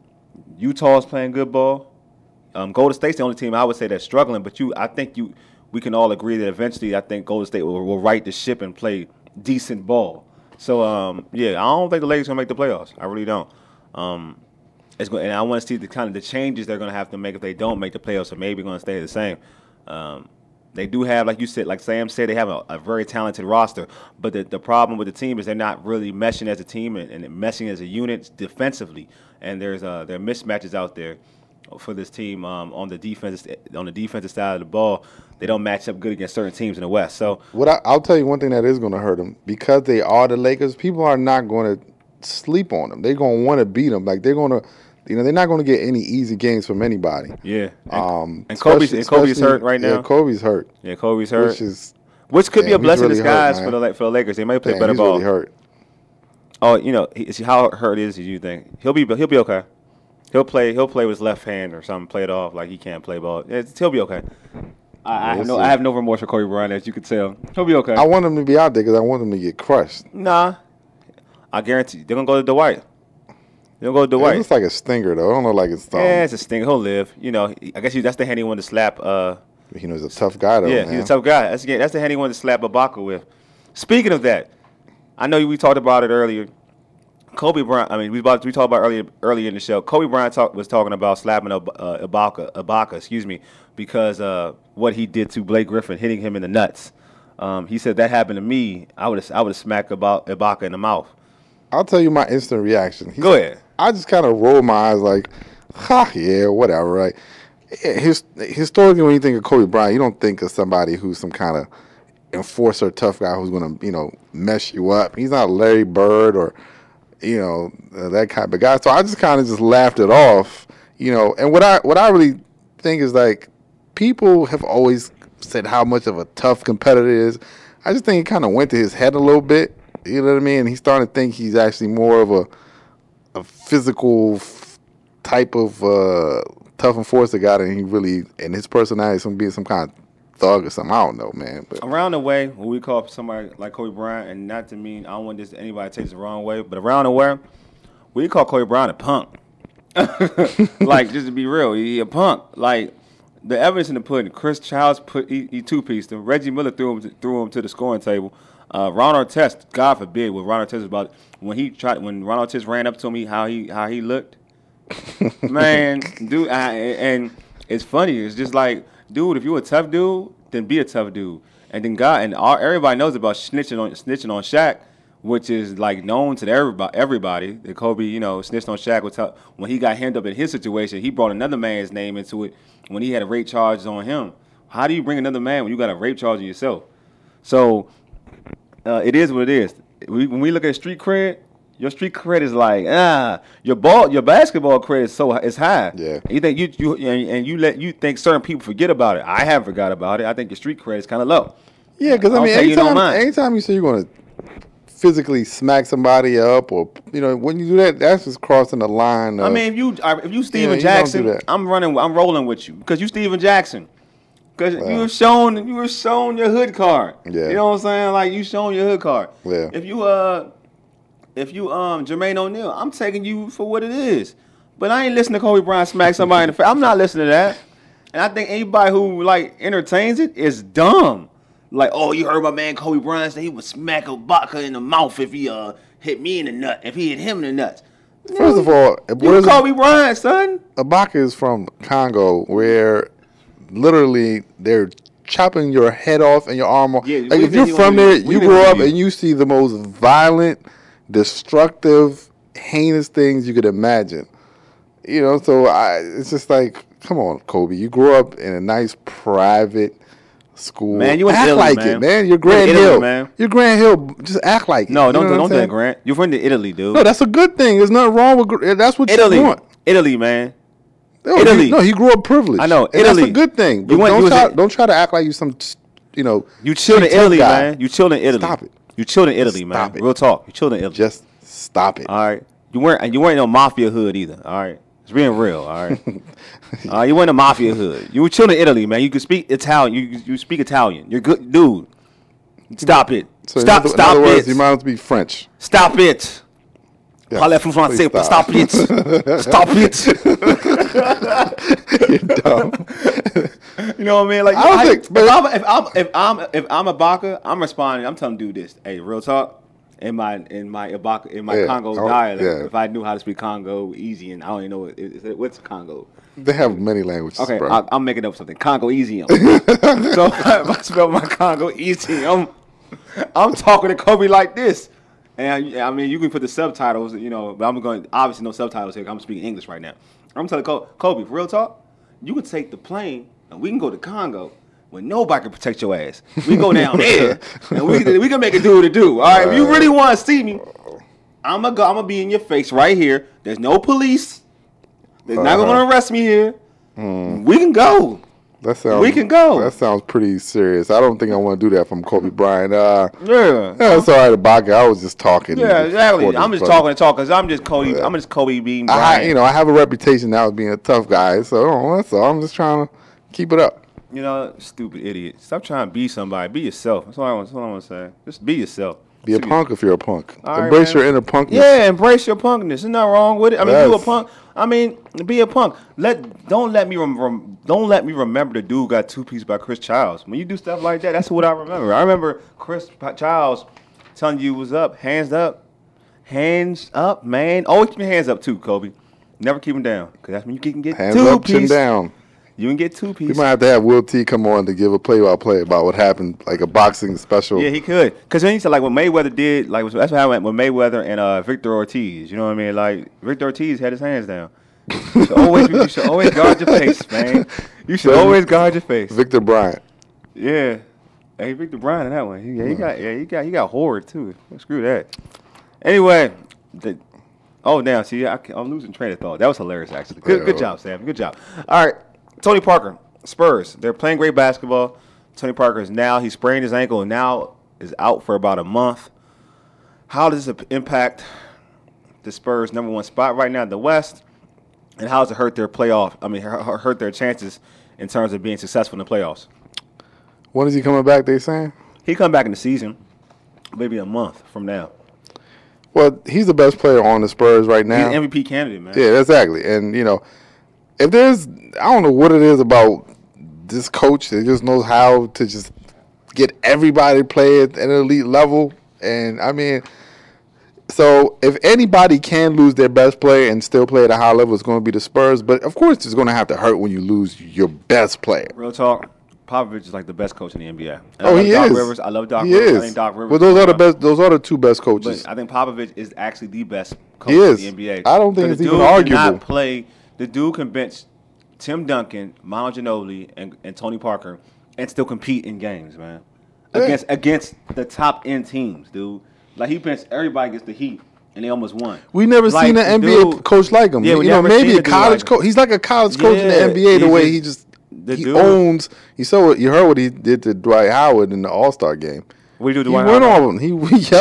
Utah's playing good ball. Um, Golden State's the only team I would say that's struggling. But you, I think you we can all agree that eventually I think Golden State will, will right the ship and play decent ball. So um, yeah, I don't think the Lakers are gonna make the playoffs. I really don't. Um, It's going, and I want to see the kind of the changes they're going to have to make if they don't make the playoffs, or maybe going to stay the same. Um, they do have, like you said, like Sam said, they have a, a very talented roster. But the, the problem with the team is they're not really meshing as a team and, and meshing as a unit defensively. And there's uh, there are mismatches out there for this team um, on the defense on the defensive side of the ball. They don't match up good against certain teams in the West. So what I, I'll tell you one thing that is going to hurt them because they are the Lakers. People are not going to sleep on them. They're going to want to beat them. Like they're going to. You know, they're not going to get any easy games from anybody. Yeah. And, um, and Kobe's, and Kobe's hurt right now. Yeah, Kobe's hurt. Yeah, Kobe's hurt. Which, is, which could damn, be a blessing in really disguise hurt, for the for the Lakers. They may play damn, better he's ball. Really hurt. Oh, you know, he, how hurt is he? You think he'll be he'll be okay? He'll play he'll play with his left hand or something. Play it off like he can't play ball. It's, he'll be okay. I, I have no I have no remorse for Kobe Bryant, as you could tell. He'll be okay. I want him to be out there because I want him to get crushed. Nah, I guarantee they're gonna go to Dwight. They'll go to Dwight. It looks like a stinger, though. I don't know, like it's. Um, yeah, it's a stinger. He'll live. You know, I guess he, that's the hand he wanted to slap. Uh, you know, he's a tough guy, though. Yeah, man. he's a tough guy. That's that's the hand he wanted to slap Ibaka with. Speaking of that, I know we talked about it earlier. Kobe Bryant. I mean, we about we talked about earlier earlier in the show. Kobe Bryant talk, was talking about slapping uh, Ibaka, Ibaka, excuse me, because uh, what he did to Blake Griffin, hitting him in the nuts. Um, he said that happened to me. I would I would have smacked about Ibaka in the mouth. I'll tell you my instant reaction. He's, Go ahead. I just kind of rolled my eyes like, ha, yeah, whatever, right? His, historically, when you think of Kobe Bryant, you don't think of somebody who's some kind of enforcer, tough guy who's going to, you know, mess you up. He's not Larry Bird or, you know, uh, that kind of guy. So I just kind of just laughed it off, you know. And what I what I really think is like, people have always said how much of a tough competitor he is. I just think it kind of went to his head a little bit. You know what I mean? And he's starting to think he's actually more of a a physical f- type of uh, tough enforcer guy than he really, and his personality is going to be some kind of thug or something. I don't know, man. But around the way, when we call somebody like Kobe Bryant, and not to mean, I don't want this anybody to take this the wrong way, but around the way, we call Kobe Bryant a punk. Like, just to be real, he a punk. Like, the evidence in the pudding, Chris Childs put he, he two-pieced him. Reggie Miller threw him, to, threw him to the scoring table. Uh, Ron Artest, God forbid, what Ron Artest was about when he tried when Ron Artest ran up to me, how he how he looked, man, dude. I, and it's funny. It's just like, dude, if you a tough dude, then be a tough dude. And then God and all, everybody knows about snitching on snitching on Shaq, which is like known to everybody. Everybody that Kobe, you know, snitched on Shaq was tough. When he got hemmed up in his situation, he brought another man's name into it when he had a rape charge on him. How do you bring another man when you got a rape charge on yourself? So. Uh, it is what it is. We, when we look at street cred, your street cred is like ah, your ball, your basketball cred is so is high. Yeah. And you think you you and, and you let you think certain people forget about it. I haven't forgot about it. I think your street cred is kind of low. Yeah, because I mean, anytime, anytime you say you're going to physically smack somebody up, or you know, when you do that, that's just crossing the line. Of, I mean, if you uh, if you Steven Yeah, you don't do Jackson, that. I'm running, I'm rolling with you because you Steven Jackson. Because Wow. you were shown, you were shown your hood card. Yeah. You know what I'm saying? Like you shown your hood card. Yeah. If you uh, if you um Jermaine O'Neal, I'm taking you for what it is. But I ain't listening to Kobe Bryant smack somebody in the face. I'm not listening to that. And I think anybody who like entertains it is dumb. Like, oh, you heard my man Kobe Bryant say he would smack Ibaka in the mouth if he uh hit me in the nut. If he hit him in the nuts. First of all, You where's Kobe Bryant, son. Ibaka is from Congo, where literally they're chopping your head off and your arm off. Yeah, like we if you're been- from we- there, we you been grow with up you. and you see the most violent, destructive, heinous things you could imagine. You know, so I, it's just like, come on, Kobe. You grew up in a nice private school. Man, you in act Italy, like man. it, man. You're You in Grand Italy, Hill, man. You're Grand Hill. Just act like it. No, You don't know do what don't I'm do that, saying? Grant. You're from Italy, dude. No, that's a good thing. There's nothing wrong with. gr- That's what Italy, you want. Italy, man. No, Italy. He, no, he grew up privileged. I know, And that's Italy. a good thing. But You went- don't, you was try, in- don't try to act like you some, you know. You chilled in tough Italy, guy. man. You chilled in Italy. Stop it. You chilled in Italy, man. Stop it. Real talk. You chilled in Italy. Just stop it. All right. You weren't and you weren't in no mafia hood either. All right. It's being real. All right. uh, you weren't in a mafia hood. You were chilling in Italy, man. You could speak Italian. You you you speak Italian. You're good, dude. Stop it. So in stop. other, in stop other it. words, you might as well be French. Stop it. Yeah, Parlez français. please Stop. it. Stop it. You're dumb. You know what I mean? Like I don't I- think- if, but- I'm, if I'm if I'm if I'm Ibaka, I'm responding. I'm telling dude this. Hey, real talk. In my in my Ibaka in my Yeah, Congo I don't- dialect, yeah. if I knew how to speak Congo easy, and I don't even know what, is it, what's Congo. They have many languages, Okay, bro. I, I'm making up something. Congo easy. so if I spell my Congo easy, I'm I'm talking to Kobe like this. And I mean, you can put the subtitles, you know, but I'm going obviously no subtitles here. 'Cause I'm speaking English right now. I'm telling Kobe, Kobe, for real talk, you can take the plane and we can go to Congo when nobody can protect your ass. We go down there and we we can make it do what it do. All right, if you really want to see me, I'm gonna go. I'm gonna be in your face right here. There's no police. They're not Uh-huh. gonna arrest me here. We can go. That sounds. we can go. That sounds pretty serious. I don't think I want to do that from Kobe Bryant. Uh, Yeah. yeah, it's all right, Ibaka. I was just talking. Yeah, exactly. for this I'm just brother. talking to talk because I'm just Kobe. I'm just Kobe being I, Bryant. you know, I have a reputation now of being a tough guy, so oh, that's all. I'm just trying to keep it up. You know, stupid idiot. Stop trying to be somebody. Be yourself. That's all I want. That's all I want to say. Just be yourself. Be a punk if you're a punk. All right, Embrace man. your inner punkness. Yeah, embrace your punkness. There's nothing wrong with it. I mean, you a Yes. punk. I mean, be a punk. Let don't let me rem, rem, don't let me remember the dude got two pieces by Chris Childs. When you do stuff like that, that's what I remember. I remember Chris Childs telling you what's up, hands up, hands up, man. Always keep your hands up too, Kobe. Never keep them down, cause that's when you can get Hands two up, chin piece. down. You can get two We piece. might have to have Will T come on to give a play-by-play about what happened, like a boxing special. Yeah, he could. Because when he said, like, what Mayweather did, like, that's what happened with Mayweather and uh, Victor Ortiz. You know what I mean? Like, Victor Ortiz had his hands down. You should always, you should always guard your face, man. You should always guard your face. Victor Bryant. Yeah. Hey, Victor Bryant in that one. He, yeah, he got, yeah, he got, he got horrid, too. Screw that. Anyway, the, oh, now, see, I, I'm losing train of thought. That was hilarious, actually. Good, good job, Sam. Good job. All right. Tony Parker, Spurs. They're playing great basketball. Tony Parker is now, he sprained his ankle and now is out for about a month. How does it impact the Spurs' number one spot right now in the West? And how does it hurt their playoff? I mean, hu- hurt their chances in terms of being successful in the playoffs? When is he coming back, they saying? He come back in the season, maybe a month from now. Well, he's the best player on the Spurs right He's now. an M V P candidate, man. Yeah, exactly. And, you know, if there's, I don't know what it is about this coach that just knows how to just get everybody to play at an elite level. And, I mean, so if anybody can lose their best player and still play at a high level, it's going to be the Spurs. But, of course, it's going to have to hurt when you lose your best player. Real talk. Popovich is like the best coach in the N B A. And Oh, I love he Doc is. Rivers. I love Doc He Rivers. is. I think Doc Rivers. But those is are the well. best. Those are the two best coaches. But I think Popovich is actually the best coach He in is. the N B A. I don't think Because it's the even dude arguable. cannot play. The dude can bench Tim Duncan, Manu Ginobili, and, and Tony Parker, and still compete in games, man. Yeah. Against against the top end teams, dude. Like he benched everybody against the Heat, and they almost won. We never Like, seen an the N B A dude- coach like him. Yeah, we you know, never maybe seen a a dude college like him. coach. He's like a college coach in the Yeah, N B A. The he's way just- he just the he dude- owns. You saw what you heard what he did to Dwight Howard in the All Star game. What do you do to He Dwight went Howard? on him. He, he yelled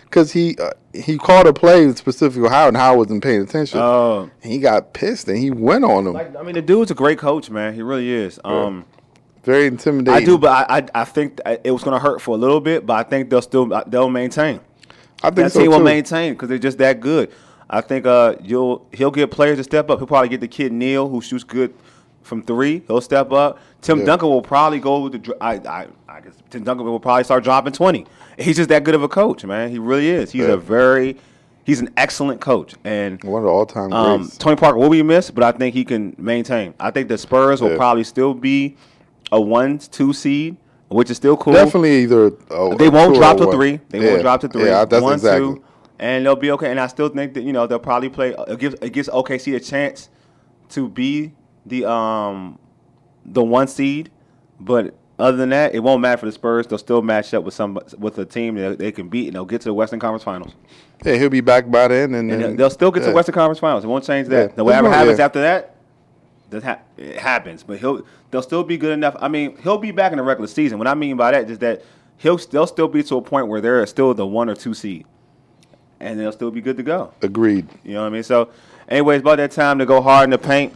because he uh, he called a play specific with Howard, and Howard wasn't paying attention. Oh, and he got pissed, and he went on him. like, I mean, the dude's a great coach, man. He really is. Um, Very intimidating. I do, but I I, I think it was going to hurt for a little bit, but I think they'll still they'll maintain. I think That so team too. will maintain because they're just that good. I think uh, you'll he'll get players to step up. He'll probably get the kid Neal, who shoots good from three. He'll step up. Tim Yeah. Duncan Duncan will probably go with the. dr- I, I I guess Tim Duncan will probably start dropping twenty. He's just that good of a coach, man. He really is. He's Yeah. a very he's an excellent coach, and One of the all-time um, greats. Tony Parker will be missed, but I think he can maintain. I think the Spurs will Yeah. probably still be a one, two seed, which is still cool. Definitely either. Oh, They won't two drop or to one. three. They Yeah. won't drop to three. Yeah, that's one, exactly. two, and they'll be okay. And I still think that you know they'll probably play. It gives it gives O K C a chance to be the um the one seed, but other than that, it won't matter for the Spurs. They'll still match up with some with a team that they can beat, and they'll get to the Western Conference Finals. Yeah, he'll be back by then, and, And then they'll still get to yeah. the Western Conference Finals. It won't change that. Yeah. Now, whatever It's gonna- happens yeah. after that, that ha- it happens. But he'll they'll still be good enough. I mean, he'll be back in the regular season. What I mean by that is that he'll they'll still be to a point where they're still the one or two seed, and they'll still be good to go. Agreed. You know what I mean? So, anyways, about that time to go hard in the paint.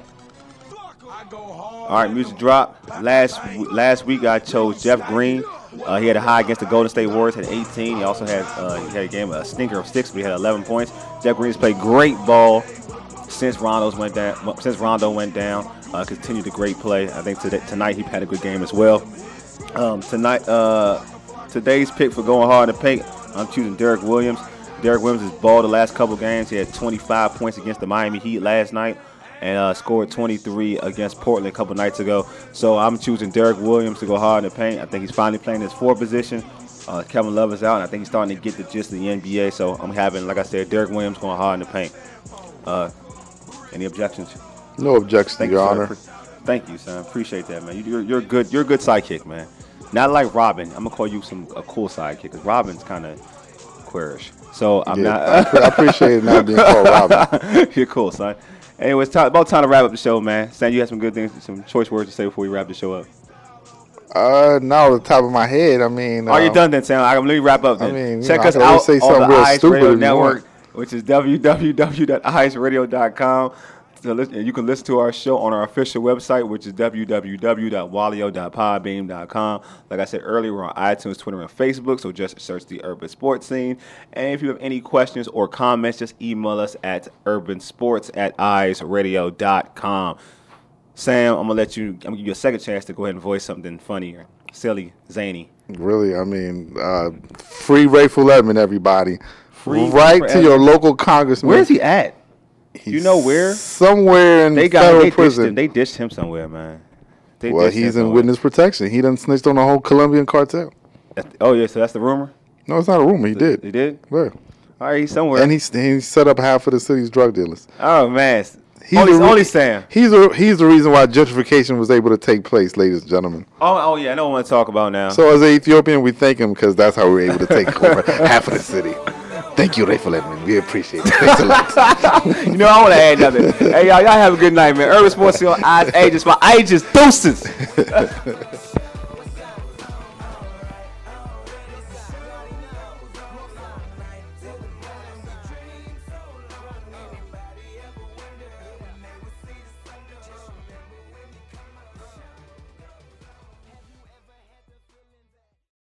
All right, music drop. Last last week I chose Jeff Green. Uh, he had a high against the Golden State Warriors, had eighteen. He also had uh, he had a game a stinker of six, but he had eleven points. Jeff Green's played great ball since Rondo's went down. Since Rondo went down, uh, continued the great play. I think today, tonight he had a good game as well. Um, tonight, uh, today's pick for going hard in the paint, I'm choosing Derek Williams. Derek Williams has balled the last couple games. He had twenty-five points against the Miami Heat last night, and uh, scored twenty-three against Portland a couple nights ago. So I'm choosing Derek Williams to go hard in the paint. I think he's finally playing his four position. Uh, Kevin Love is out, and I think he's starting to get the gist of the N B A. So I'm having, like I said, Derek Williams going hard in the paint. Uh, any objections? No objection, Thank Your you, Honor. Sir. Thank you, son. Appreciate that, man. You, you're you're good. You're a good sidekick, man. Not like Robin. I'm gonna call you some a cool sidekick because Robin's kind of queerish. So I'm Yeah, not. I, appre- I appreciate it not being called Robin. You're cool, son. Anyway, it's time, about time to wrap up the show, man. Sam, you had some good things, some choice words to say before we wrap the show up. Uh, now off the top of my head, I mean, Are you uh, done then, Sam? I, let me wrap up then. I mean, you Check know, I us can always out say on something the real Ice stupid Radio if you Network, want. which is w w w dot ice radio dot com. So listen, you can listen to our show on our official website, which is w w w dot walio dot podbean dot com. Like I said earlier, we're on iTunes, Twitter, and Facebook, so just search the Urban Sports Scene. And if you have any questions or comments, just email us at urbansports at ice radio dot com. Sam, I'm going to let you, I'm going to give you a second chance to go ahead and voice something funny or silly, zany. Really, I mean, uh, free Rayful Edmond, everybody. Free right Rayful to your Edmonds. local congressman. Where's he at? He's you know where? Somewhere in They got federal they ditched prison. him. They ditched him somewhere, man. They well, ditched him he's in somewhere. witness protection. He done snitched on the whole Colombian cartel. That's- Oh yeah, so that's the rumor. No, it's not a rumor. He did. He did. Yeah. All right, he's somewhere. And he, he set up half of the city's drug dealers. oh man, He's only, the re- only Sam. He's a, he's the reason why gentrification was able to take place, ladies and gentlemen. Oh, oh yeah, I know what I want to talk about now. So as an Ethiopian, we thank him because that's how we were able to take over half of the city. Thank you, Rayful Edmond. We appreciate it. Thanks a lot. you know, I want to add nothing. Hey y'all, y'all have a good night, man. Urban Sports Show. I, hey, just my, I just deuces.